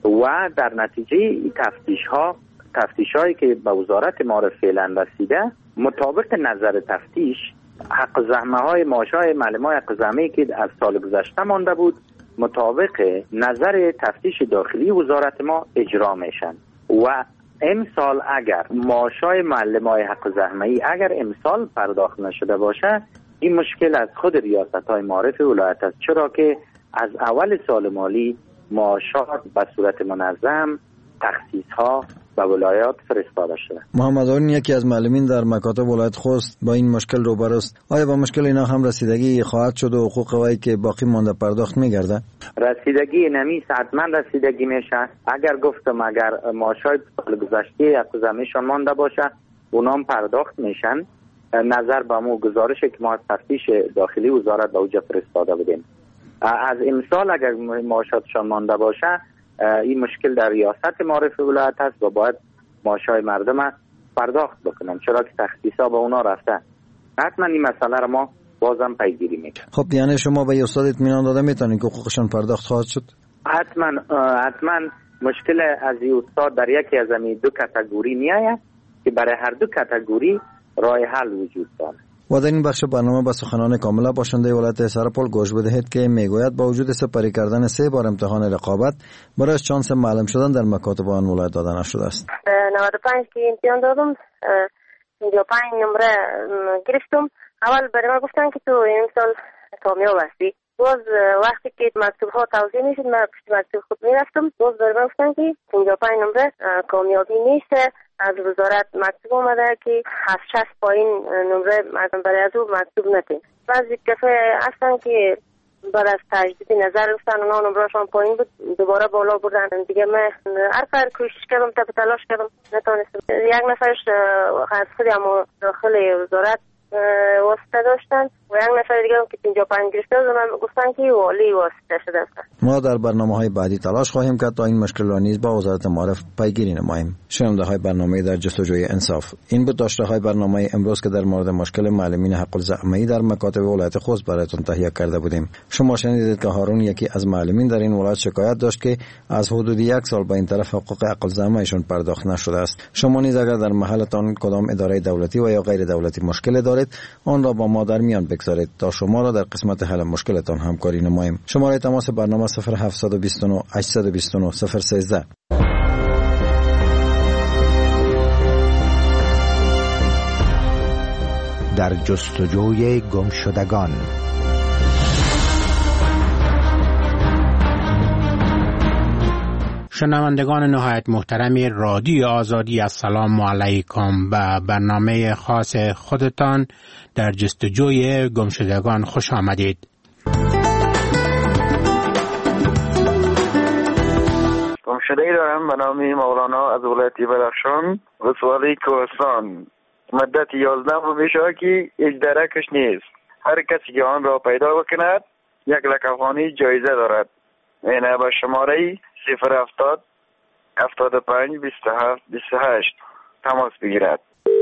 و در نتیجه این تفتیش‌ها تفتیش‌هایی که به وزارت معارف فعلا رسیده مطابق نظر تفتیش حق زحمه‌های معاش‌های معلم‌های حق زحمه‌ای که از سال گذشته مانده بود مطابق نظر تفتیش داخلی وزارت ما اجرا میشن و امسال اگر معاش‌های معلم‌های حق زحمه‌ای اگر امسال پرداخت نشده باشه این مشکل از خود ریاست‌های معارف ولایت است، چرا که از اول سال مالی معاشات به صورت منظم تخصیص‌ها به ولایات فرستاده شده. محمد آرین یکی از معلمین در مکاتب ولایت خوست با این مشکل روبروست. آیا با مشکل اینا هم رسیدگی خواهد شد و حقوق وایی که باقی مانده پرداخت میگرده؟ رسیدگی نمیست، حتما رسیدگی میشه. اگر گفتم اگر معاشای سال گذشته حق زحمه‌شان مانده باشه اونام پرداخت میشن. نظر به مو گزارشی که ما از تفتیش داخلی وزارت به اوجا فرستاده بودیم، از امسال اگر معاشاتشان مانده باشه این مشکل در ریاست معارف ولایت هست و باید معاشای مردم پرداخت بکنن، چرا که تخصیصا به اونا رفته. حتما این مسئله را ما بازم پیگیری میکنیم. خب یعنی شما به استاد اطمینان داده میتونید که حقوقشان پرداخت خواهد شد؟ حتما حتما مشکل از این استاد در یکی از این دو کاتگوری میآید که برای هر دو کاتگوری راه حل وجود داره. و در این بخش برنامه با سخنان کاملا باشنده ولایت سرپل گوش بدهید که میگوید با وجود سپری کردن سه بار امتحان رقابت برای چانس معلم شدن در مکاتب آن ولایت داده نشده است. نود و پنج که امتحان دادم پنجاه و پنج نمره گرفتم. اول برای ما گفتن که تو این سال کامیاب هستی. باز وقتی که مکتوب ها توضیح میشد من پشت مکتوب خود میرفتم، باز برای ما گفتن که پنجاه و پنج نمره کامیابی نیست. از وزارت مکتوب آمده که هفت شصت پایین نمره برای از او مکتوب نتیم. بعضی کسای هستن که بعد از تجدید نظر گفتن اونا نمرهشان پایین بود دوباره بالا بردن. دیگه من هر کار کوشش کردم تا تلاش کردم نتونستم. یک نفرش از خود اما داخل وزارت واسطه داشتن و یک نفر دیگه که پنجاه و پنج گرفته بود من گفتن که والی واسطه شده است. ما در برنامه‌های بعدی تلاش خواهیم کرد تا این مشکل را نیز با وزارت معارف پیگیری نماییم. شنونده‌های برنامه در جستجوی انصاف، این بود داشته‌های برنامه امروز که در مورد مشکل معلمین حق الزحمه‌ای در مکاتب ولایت خوست برایتون تهیه کرده بودیم. شما شنیدید که هارون یکی از معلمین در این ولایت شکایت داشت که از حدود یک سال به این طرف حقوق حق الزحمه‌ایشان پرداخت نشده است. شما نیز اگر در محلتان کدام اداره دولتی و یا غیر دولتی مشکل دارید آن را با ما در میان بگذارید تا شما را در قسمت حل مشکلتان همکاری نماییم. شماره تماس برنامه صفر هفت دو نه هشت دو نه صفر یک سه در جستجوی گمشدگان. شنوندگان نهایت محترم رادیو آزادی، السلام علیکم. به برنامه خاص خودتان در جستجوی گمشدگان خوش آمدید. گمشده‌ای دارم به نام مولانا از ولایت بدخشان، ولسوالی کوهستان. مدت یازده ماه میشه که هیچ درکش نیست. هر کسی که آن را پیدا بکند یک لک افغانی جایزه دارد. اینه به شماره صفر هفتاد هفتاد و پنج بیست و هفت بیست و هشت تماس بگیرد.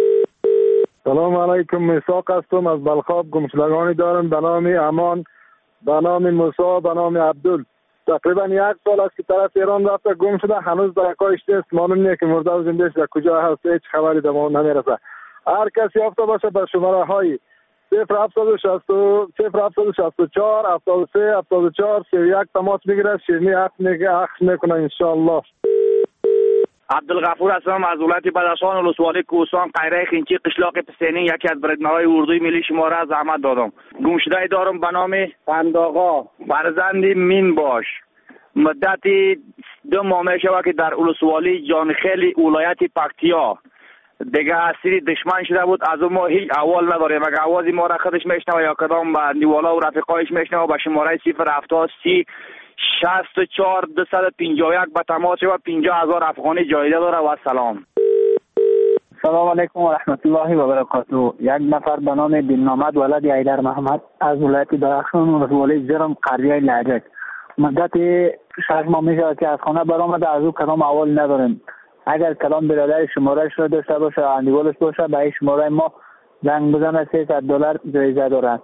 سلام علیکم، میثاق هستم از بلخاب. گمشدگانی دارم به نام امان، به نام موسی، به نام عبدل. تقریبا یک سال است که طرف ایران رفته گم شده، هنوز درکایش نیست. معلوم نیست که مرده و زنده در کجا هست، هیچ خبری در ما نمیرسه. هر کسی یافته باشه به شماره های صفر هفتصد و شصت صفر هفتصد و شصت و چهار هفتاد و سه هفتاد و چهار سی و یک تماس بگیره. شیرینی عقد میگه عقد میکنه انشاءالله. عبدالغفور هستم از ولایت بدخشان، ولسوالی کوهستان، قریه خینچی، قشلاق پسینی. یکی از بریدنمای اردوی ملی شماره از زحمت دادم. گمشده دارم به نام فنداغا، فرزند مین باش. مدتی دو ماه میشه که در ولسوالی جانخیلی ولایت پکتیا دیگه اسیر دشمن شده بود. از اون ما هیچ احوال نداریم. اگه آوازی ما را خودش میشنوه یا کدام با نیوالا و رفیقایش میشنوه به شماره صفر هفتاد سی شصت و چهار دویست و پنجاه و یک به تماس و پنجاه هزار افغانی جایزه داره. و سلام. سلام علیکم و رحمت الله و برکاته. یک نفر به نام دلنامد ولد ایدر محمد از ولایت درخشان، ولسوالی جرم، قریه لهجک. مدت شش ماه میشه که از خانه برآمده، از او کدام احوال نداریم. اگر کلام برادر شمارهش را داشته باشه، اندیوالش باشه، به این شماره ما زنگ بزنه. سیصد دلار جایزه دارد.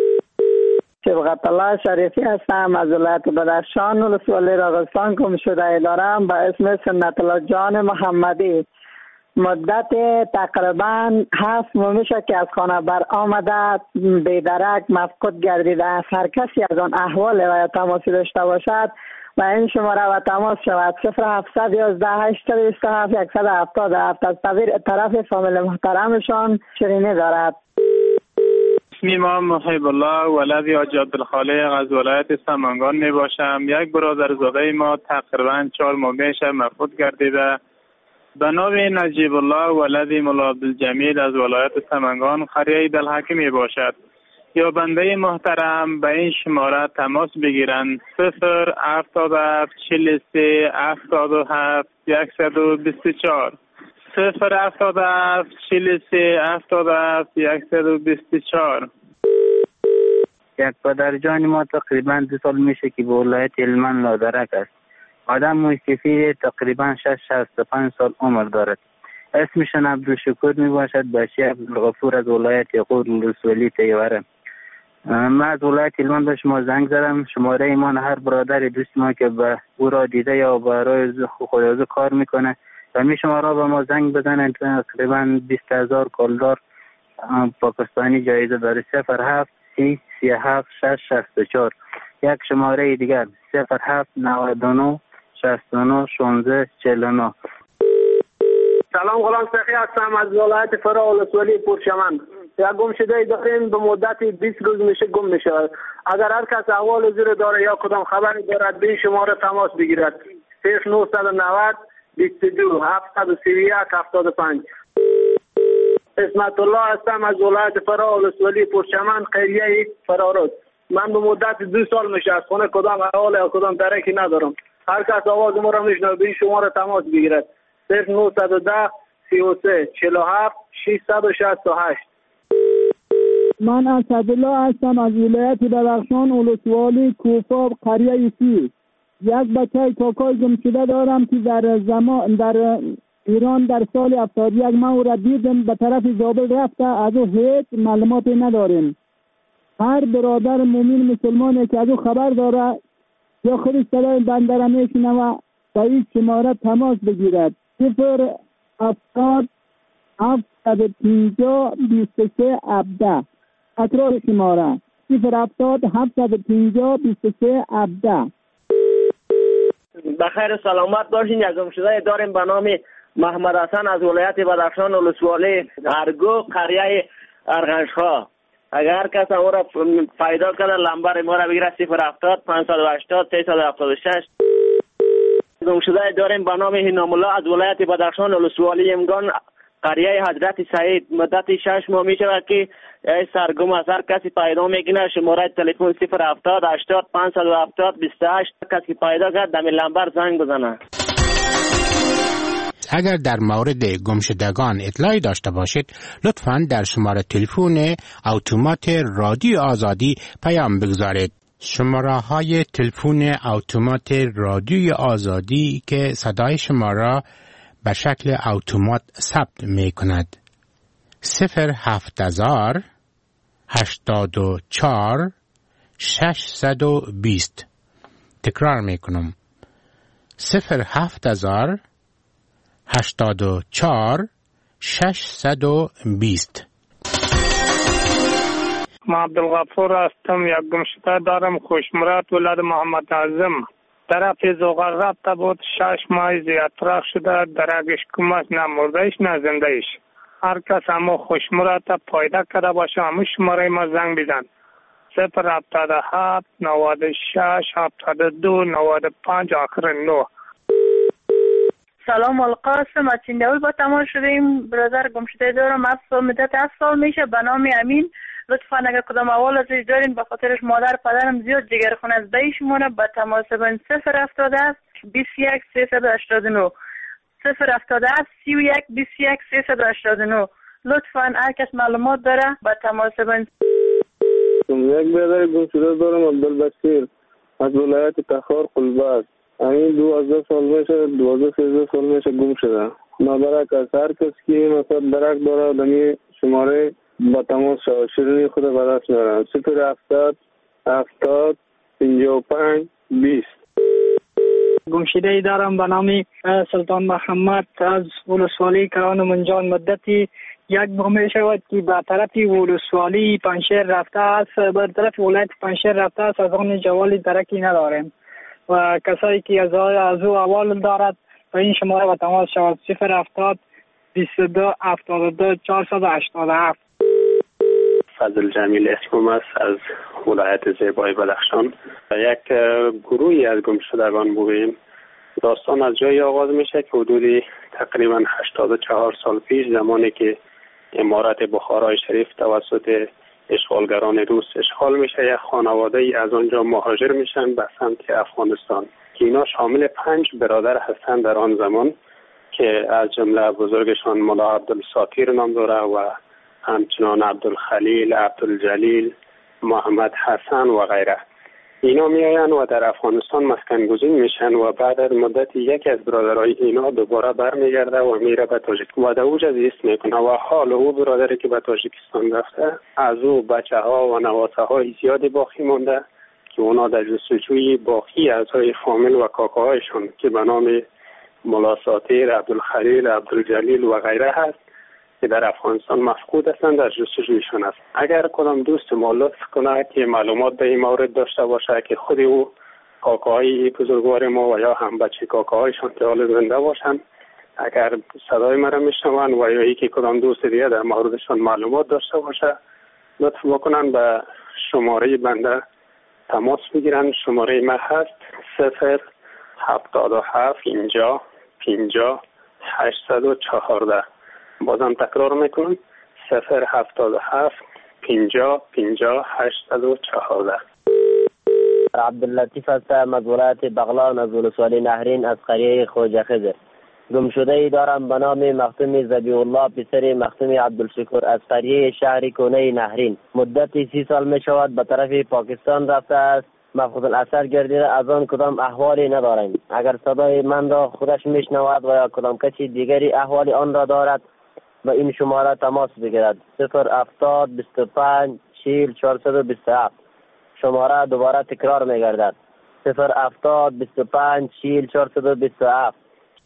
شفقت الله شریفی هستم از ولایت بدخشان، ولسوالی راغستان. گمشده دارم به اسم سنت الله جان محمدی. مدت تقریبا هفت ماه میشه که از خانه بر آمده، بیدرک مفقود گردیده است. هر کسی از آن احوال و تماسی داشته باشد و این شماره و تماس شود. صفر هفتصد یازده هشتصد و بیست و هفت صد و هفتاد و هفت. از طرف فامیل محترمشان شیرینی دارد. اسمی ما محب الله ولدی حاج عبدالخالق از ولایت سمنگان می باشم. یک برادرزاده ما تقریبا چهار ماه میشه مفقود گردیده. به نام نجیب الله ولدی مولا عبدالجمیل از ولایت سمنگان، قریه دلحکی می باشد. یا بنده محترم به این شماره تماس بگیرند. صفر هفتاد و هفت چهل و سه هفتاد و هفت صد و بیست و چهار صفر هفتاد و هفت چهل و سه هفتاد و هفت صد و بیست و چهار. یک پدر جان ما تقریبا دو سال میشه که به ولایت هلمند لادرک است. آدم مستفید، تقریبا شش شصت و پنج سال عمر دارد. اسمشان عبدالشکور می باشد. بشی عبدالغفور از ولایت یقور، ولسوالی تیوره. من از ولایت هلمند به شما زنگ زدم. شماره ایمان هر برادر دوست ما که به او را دیده یا برای خودروزی کار میکنه و می شما را به ما زنگ بزنند. تقریبا بیست هزار کالدار پاکستانی جایزه داره. صفر هفت سی سی هفت شش شست و چهار. یک شماره دیگر صفر هفت نود و نه شصت و نه شانزده چهل و نه. سلام، غلام سخی هستم از ولایت فرا، ولسوالی پورشمند. یک گمشده داریم به مدت بیست روز میشه گم میشه. اگر هر کس احوال زیر داره یا کدام خبری دارد به این شماره تماس بگیرد. صفر نهصد و نود بیست و دو هفتصد و سی و یک هفتاد و پنج. اسمت الله هستم از ولایت فرا، ولسوالی پورشمند، قریه فرارود. من به مدت دو سال میشه از خونه کدام احوال یا کدام درکی ندارم. هر کس آواز ما را میشنوه به این شماره تماس بگیرد. صفر نهصد و ده سی و سه چهل و هفت ششصد و شصت و هشت. من اسدالله هستم از ولایت بدخشان، ولسوالی کوفاب، قریه سی. یک بچه کاکای گمشده دارم که در زمان در ایران در سال هفتاد و یک من او را دیدم به طرف زابل رفته. از او هیچ معلوماتی نداریم. هر برادر مومن مسلمانی که از او خبر داره یا خودش صدای بنده را میشنوه به این شماره تماس بگیرد. صفر هفتاد هفتصد و پنجاه بیست و سه هفده. تکرار شماره صفر هفتاد هفتصد و پنجاه بیست و سه هفده. بخیر سلامت باشین. یک گمشده داریم به نام محمد حسن از ولایت بدخشان، ولسوالی ارگو، قریه ارغنش‌ها. اگر کس ما را پیدا کنه لمبر ما را بگیره صفر هفتاد پانصد و هشتاد سیصد و هفتاد و شش. گمشده داریم به نام هینام الله از ولایت بدخشان ولسوالی امگان قریه حضرت سعید. مدت شش ماه می شود که سرگم است. هر کسی پیدا میکنه شماره تلفن صفر هفتاد هشتاد پانصد و هفتاد بیست و هشت کسی پیدا کرد دم لمبر زنگ بزنه. اگر در مورد گمشدگان اطلاعی داشته باشید لطفاً در شماره تلفن اتومات رادیو آزادی پیام بگذارید. شماره های تلفن اتومات رادیو آزادی که صدای شما را به شکل اتومات ثبت می کند: صفر هفت هزار هشتاد و چهار ششصد و بیست. تکرار می کنم: صفر هفت هزار هشتاد و چهار ششصد و بیست. ما عبدالغفور هستم. یک گمشده دارم، خوشمراد ولد محمد اعظم. طرف زغر رفته بود، شش ماه زیادتر شده، درگش کمش نه مردهش نه زندهش. هر کس همه خوشمراد پیدا کرده باشه همه شماره ما زنگ بزن: صفر هفتاد و هفت نود و شش هفتاد و دو نود و پنج آخر نو. سلام القاسم، از چنداوی با تماس شدیم. برادر گمشده دارم، هفت سال مدت هفت سال میشه، به نام امین. لطفا اگر کدام اول ازش دارین به خاطرش مادر پدرم زیاد جگرخون از بیش مونه، به تماس بین صفر هفتاد هفت بیست و یک سیصد و هشتاد و نه صفر هفتاد هفت سی و یک بیست و یک سیصد و هشتاد و نه. لطفا هر کس معلومات داره به تماس بین. یک برادر گمشده دارم، عبدالبصیر، از ولایت تخار قلباز. همین دوازده سال میشه، دوازده سیزده سال میشه گم شده. مبارک از هر کس که مثلا درک داره دمی شماره با تماس شد. شیرینی خود به دست میارن: صفر هفتاد هفتاد پنجاه و پنج بیست. گمشده ای دارم به نام سلطان محمد از ولسوالی کران منجان. مدتی یک ماه می شود که به طرف ولسوالی پنشیر رفته است، به طرف ولایت پنشیر رفته است. از آن جوالی درکی نداریم و کسایی که از از او اول دارد و این شماره به تماس شود: صفر هفتاد بیست و دو هفتاد و دو چهارصد و هشتاد و هفت. فضل جمیل اسمم است، از ولایت زیبای بدخشان. یک گروهی از گمشدگان بودیم. داستان از جایی آغاز میشه که حدود تقریبا هشتاد و چهار سال پیش، زمانی که امارت بخارای شریف توسط اشغالگران روس اشغال میشه، یک خانواده ای از آنجا مهاجر میشن به سمت افغانستان که اینا شامل پنج برادر هستن در آن زمان که از جمله بزرگشان ملا عبدالساتیر نام داره و همچنان عبدالخلیل، عبدالجلیل، محمد حسن و غیره. اینا میاین و در افغانستان مسکن گزین میشن و بعد از مدت یکی از برادرای اینا دوباره برمیگرده و میره به تاجیکستان و دوج از ایست میکنه و حال او برادری که به تاجیکستان رفته از او بچه ها و نواسه های زیادی باقی مونده که اونا در جستجوی باقی اعضای فامیل و کاکاهایشون که به نام ملا ساتیر، عبدالخلیل، عبدالجلیل و غیره هست که در افغانستان مفقود هستند، در جستجویشان است. اگر کدام دوست ما لطف کنه که معلومات به این مورد داشته باشه که خود او کاکاهای بزرگوار ما و یا هم بچه کاکاهایشان که حال زنده باشند، اگر صدای مرا میشنون و یا یکی کدام دوست دیگه در موردشان معلومات داشته باشه لطف بکنن به شماره بنده تماس بگیرن. شماره ما هست صفر هفتاد و هفت اینجا پنجاه هشتصد و چهارده. بازم تکرار میکنم: صفر هفتاد و هفت پنجاه پنجاه هشتصد و چهارده. عبداللطیف هستم از ولایت بغلان، از ولسوالی نهرین، از قریه خوجه خضر. گمشده ای دارم به نام مختوم ذبیح الله پسر مختوم عبدالشکور از قریه شهر کونه نهرین. مدتی سی سال می شود به طرف پاکستان رفته است، مفقود الاثر گردیده. از آن کدام احوالی نداریم. اگر صدای من را خودش میشنود و یا کدام کسی دیگری احوال آن را دارد و این شماره تماس بگیرد: صفر هفتاد بیست و پنج چهل چهارصد و بیست و هفت. شماره دوباره تکرار میگردد: صفر هفتاد بیست و پنج چهل چهارصد و بیست و هفت.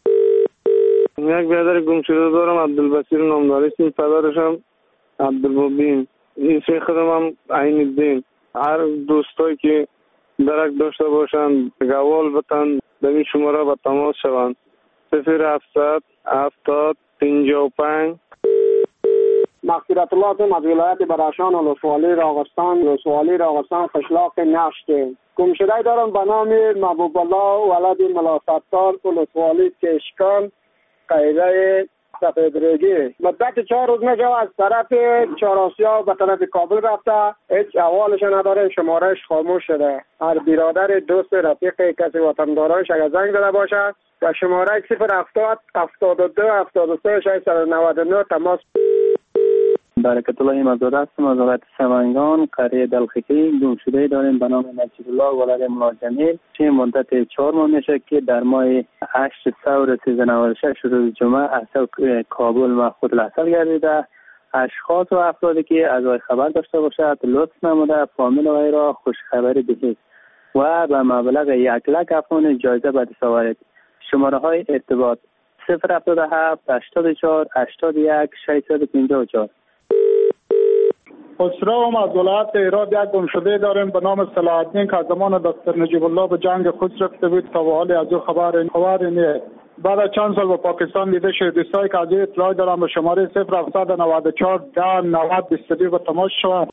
یک برادر گم شده دارم، عبدالبصیر نامداری اسم پدرشم عبدالمبین، اسم خودم هم عین الدین. هر دوستایی که درک داشته باشند گوال بتن به این شماره به تماس شوند: صفر هفتصد هفتاد پنجاه و پنج مغفرت الله هستم از ولایت بدخشان ولسوالی راغستان ولسوالی راغستان قشلاق نشت. گمشده دارم به نام محبوب الله ولد ملا ستار ولسوالی کشکان قیره سفید رگی. مدت چهار روز میشه از طرف چهار آسیا به طرف کابل رفته، هیچ احوالش نداره، شمارش خاموش شده. هر برادر دوست رفیق کسی وطندارانش اگر زنگ زده باشه و شماره صفر هفتاد هفتاد و دو هفتاد و سه ششصد و نود و نه تماس. برکت الله مزاد هستم از ولایت سمنگان قریه دلخکی. گمشده داریم به نام نجیب الله ولد ملا جمیل. چه مدت چهار ماه میشه که در ماه هشت سور سیزده نود و شش روز جمعه از کابل مفقود الحصل گردیده. اشخاص و افرادی که از وی خبر داشته باشد لطف نموده فامیل وی را خوشخبری دهید و به مبلغ یک لک افغان جایزه به دست آورید. شماره های ارتباط صفر هفتاد و هفت هشتاد و چهار هشتاد و یک ششصد و پنجاه و چهار. اسرام از ولایت هرات یک گمشده داریم به نام صلاح الدین که از زمان دکتر نجیب الله به جنگ خود رفته بود تا به حال از او خبر خبر نیست. بعد از چند سال به پاکستان دیده شد. دوستایی که از این اطلاع دارم به شماره صفر هفتصد و نود و چهار ده نود بیست و دو به تماس شوند.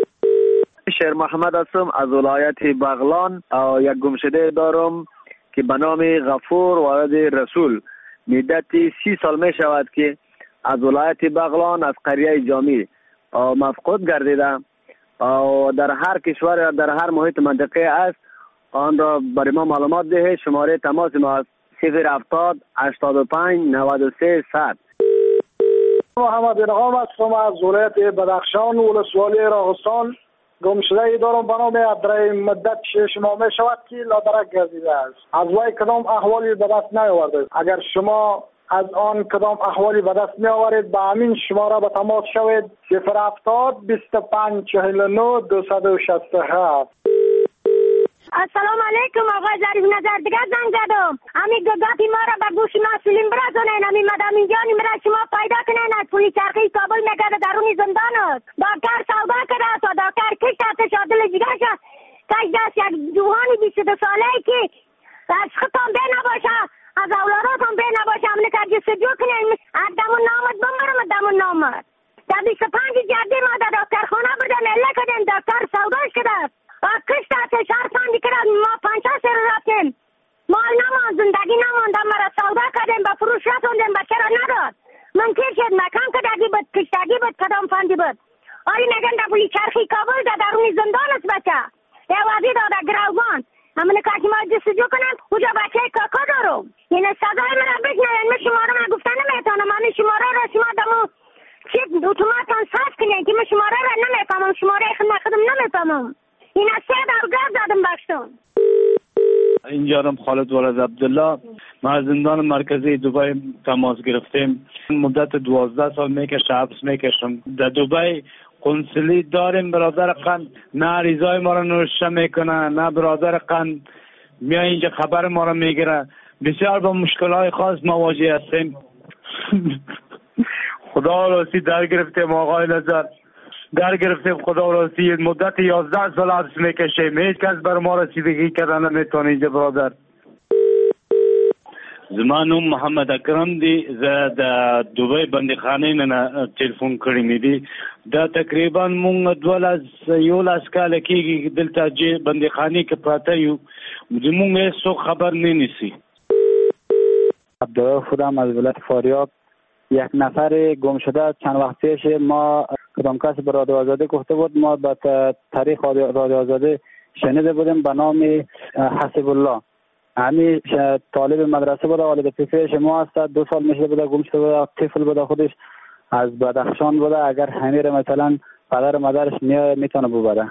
شیر محمد هستم از ولایت بغلان. یک گمشده دارم که به نام غفور ولد رسول. مدتی سی سال می شود که از ولایت بغلان از قریه جامی مفقود گردیده و در هر کشور در هر محیط منطقه است. آن را برای ما معلومات ده. شماره تماس ما است صفر هفتاد هشتاد و پنج نود و سه صد. محمد انعام هستم از ولایت بدخشان ولسوالی راغستان. گمشده دارم به نام عبدالرحیم. مدت شش ماه می شود که لادرک گردیده است. از وی کدام احوالی به دست نیاورده. اگر شما از آن کدام احوالی به دست می آورید به همین شماره به تماس شوید صفر هفتاد بیست و پنج چهل و نه دویست و شصت و هفت. السلام علیکم آقای ظریف نظر دیگه زنگ زدم. همین گفتی ما را به گوش مسئولین برسونین. همین مدام اینجا را شما پیدا کنین. از پلیس چرخی کابل میگرده درونی زندان است. دکتر سودا کرده است و دکتر کشت است شادل جگرش است. کشت است یک جوانی بیست و دو ساله که از خطان بی نباشه از اولاداتون بی نباشه همینه که جستجو کنین. از دمون نامد بمرم از دمون نامد. در بیست و پنج جرده ما در دکتر خانه بردن اله کردن دکتر سوداش کرده است. کشت است شهر ساندی کرد ما پنجاه سر رفتیم. مال نمان زندگی نماند مرا سودا کردیم به فروش رسوندیم بچه را نداد. منکر شد مکان کدگی بود کشتگی بود کدام فندی بود. آری نگن در پولی چرخی کابل در درونی زندان است بچه. اوازی داده گروگان. همینه که ما جستجو کنن اوجا بچه کاکا دارم. این سزای من را بشنوین. من شما را من گفتن نمیتونم. همین شماره را شما دمو چیز اتوماتان صرف کنین که من شماره را نمیفهمم. شماره خدمت خودم نمیفهمم. این از سه درگاه زدم بخشتون. اینجا رم خالد ولد عبدالله. ما از زندان مرکزی دبی تماس گرفتیم. مدت دوازده سال میکشه حبس میکشم. در دبی قنصلی داریم. برادر قند نه ریزای ما را نوشته میکنه نه برادر قند میای اینجا خبر ما را میگیره. بسیار با مشکلات خاص مواجه هستیم. خدا راستی در گرفتیم آقای نظر. در گرفتیم خدا راستی مدت یازده سال حبس میکشیم. هیچ کس بر ما رسیدگی کردن نمیتونه اینجا برادر. زمانم محمد اکرم دی ز د دوبی بندخانه نه تلیفون کړی مې دی دا تقریبا مونږ دول از یو لاس کال کېږي دلته چې بندخانه کې پراته یو زمونږ هیڅ خبر نه نیسی. عبدالله خودم از ولایت فاریاب. یک نفر گم شده چند وقت پیش ما کدام کس به رادیو آزادی گفته بود ما به تاریخ رادیو آزادی شنیده بودیم به نام حسب الله. همین طالب مدرسه بوده والد پسرش ما هست. دو سال میشه بوده گم شده بوده. طفل بوده خودش از بدخشان بوده. اگر همین مثلا پدر مادرش میتونه ببره.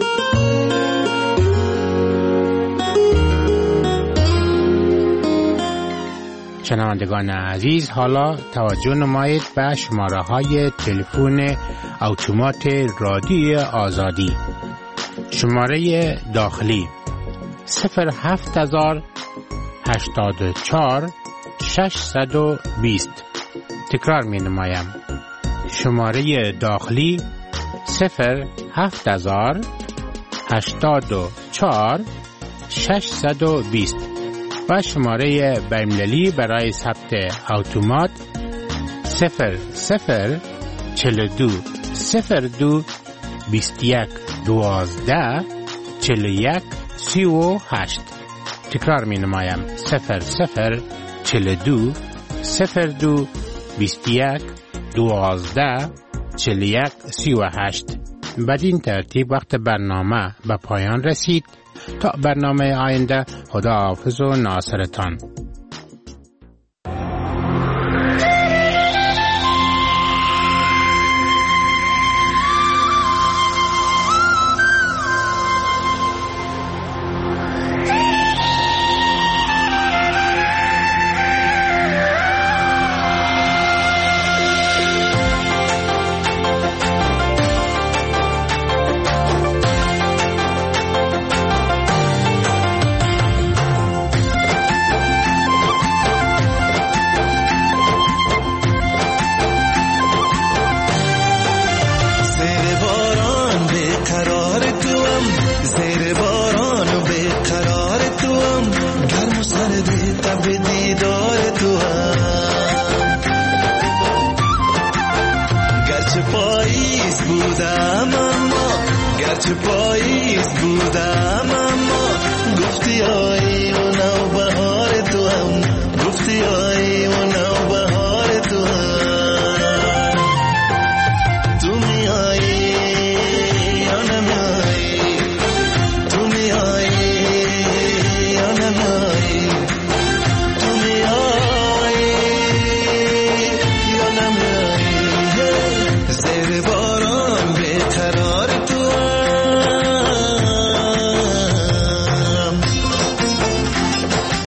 شنوندگان عزیز حالا توجه نمایید به شماره های تلفن اتومات رادیو آزادی. شماره داخلی صفر هفت هزار هشتاد و چهار ششصد و بیست. تکرار می نمایم. شماره داخلی صفر هفت هزار هشتاد و چهار ششصد و بیست و شماره بین‌المللی برای ثبت اتومات صفر صفر چل دو صفر دو بیست یک دوازده چل یک سی و هشت. تکرار می نمایم صفر صفر چل دو صفر دو بیست یک دوازده چل یک سی و هشت. بدین ترتیب وقت برنامه به پایان رسید. تا برنامه آینده، خدا حافظ و ناصرتان. گرچه پاییز بودم اما گفتی آیی و نوبهار تو هم گفتی آیی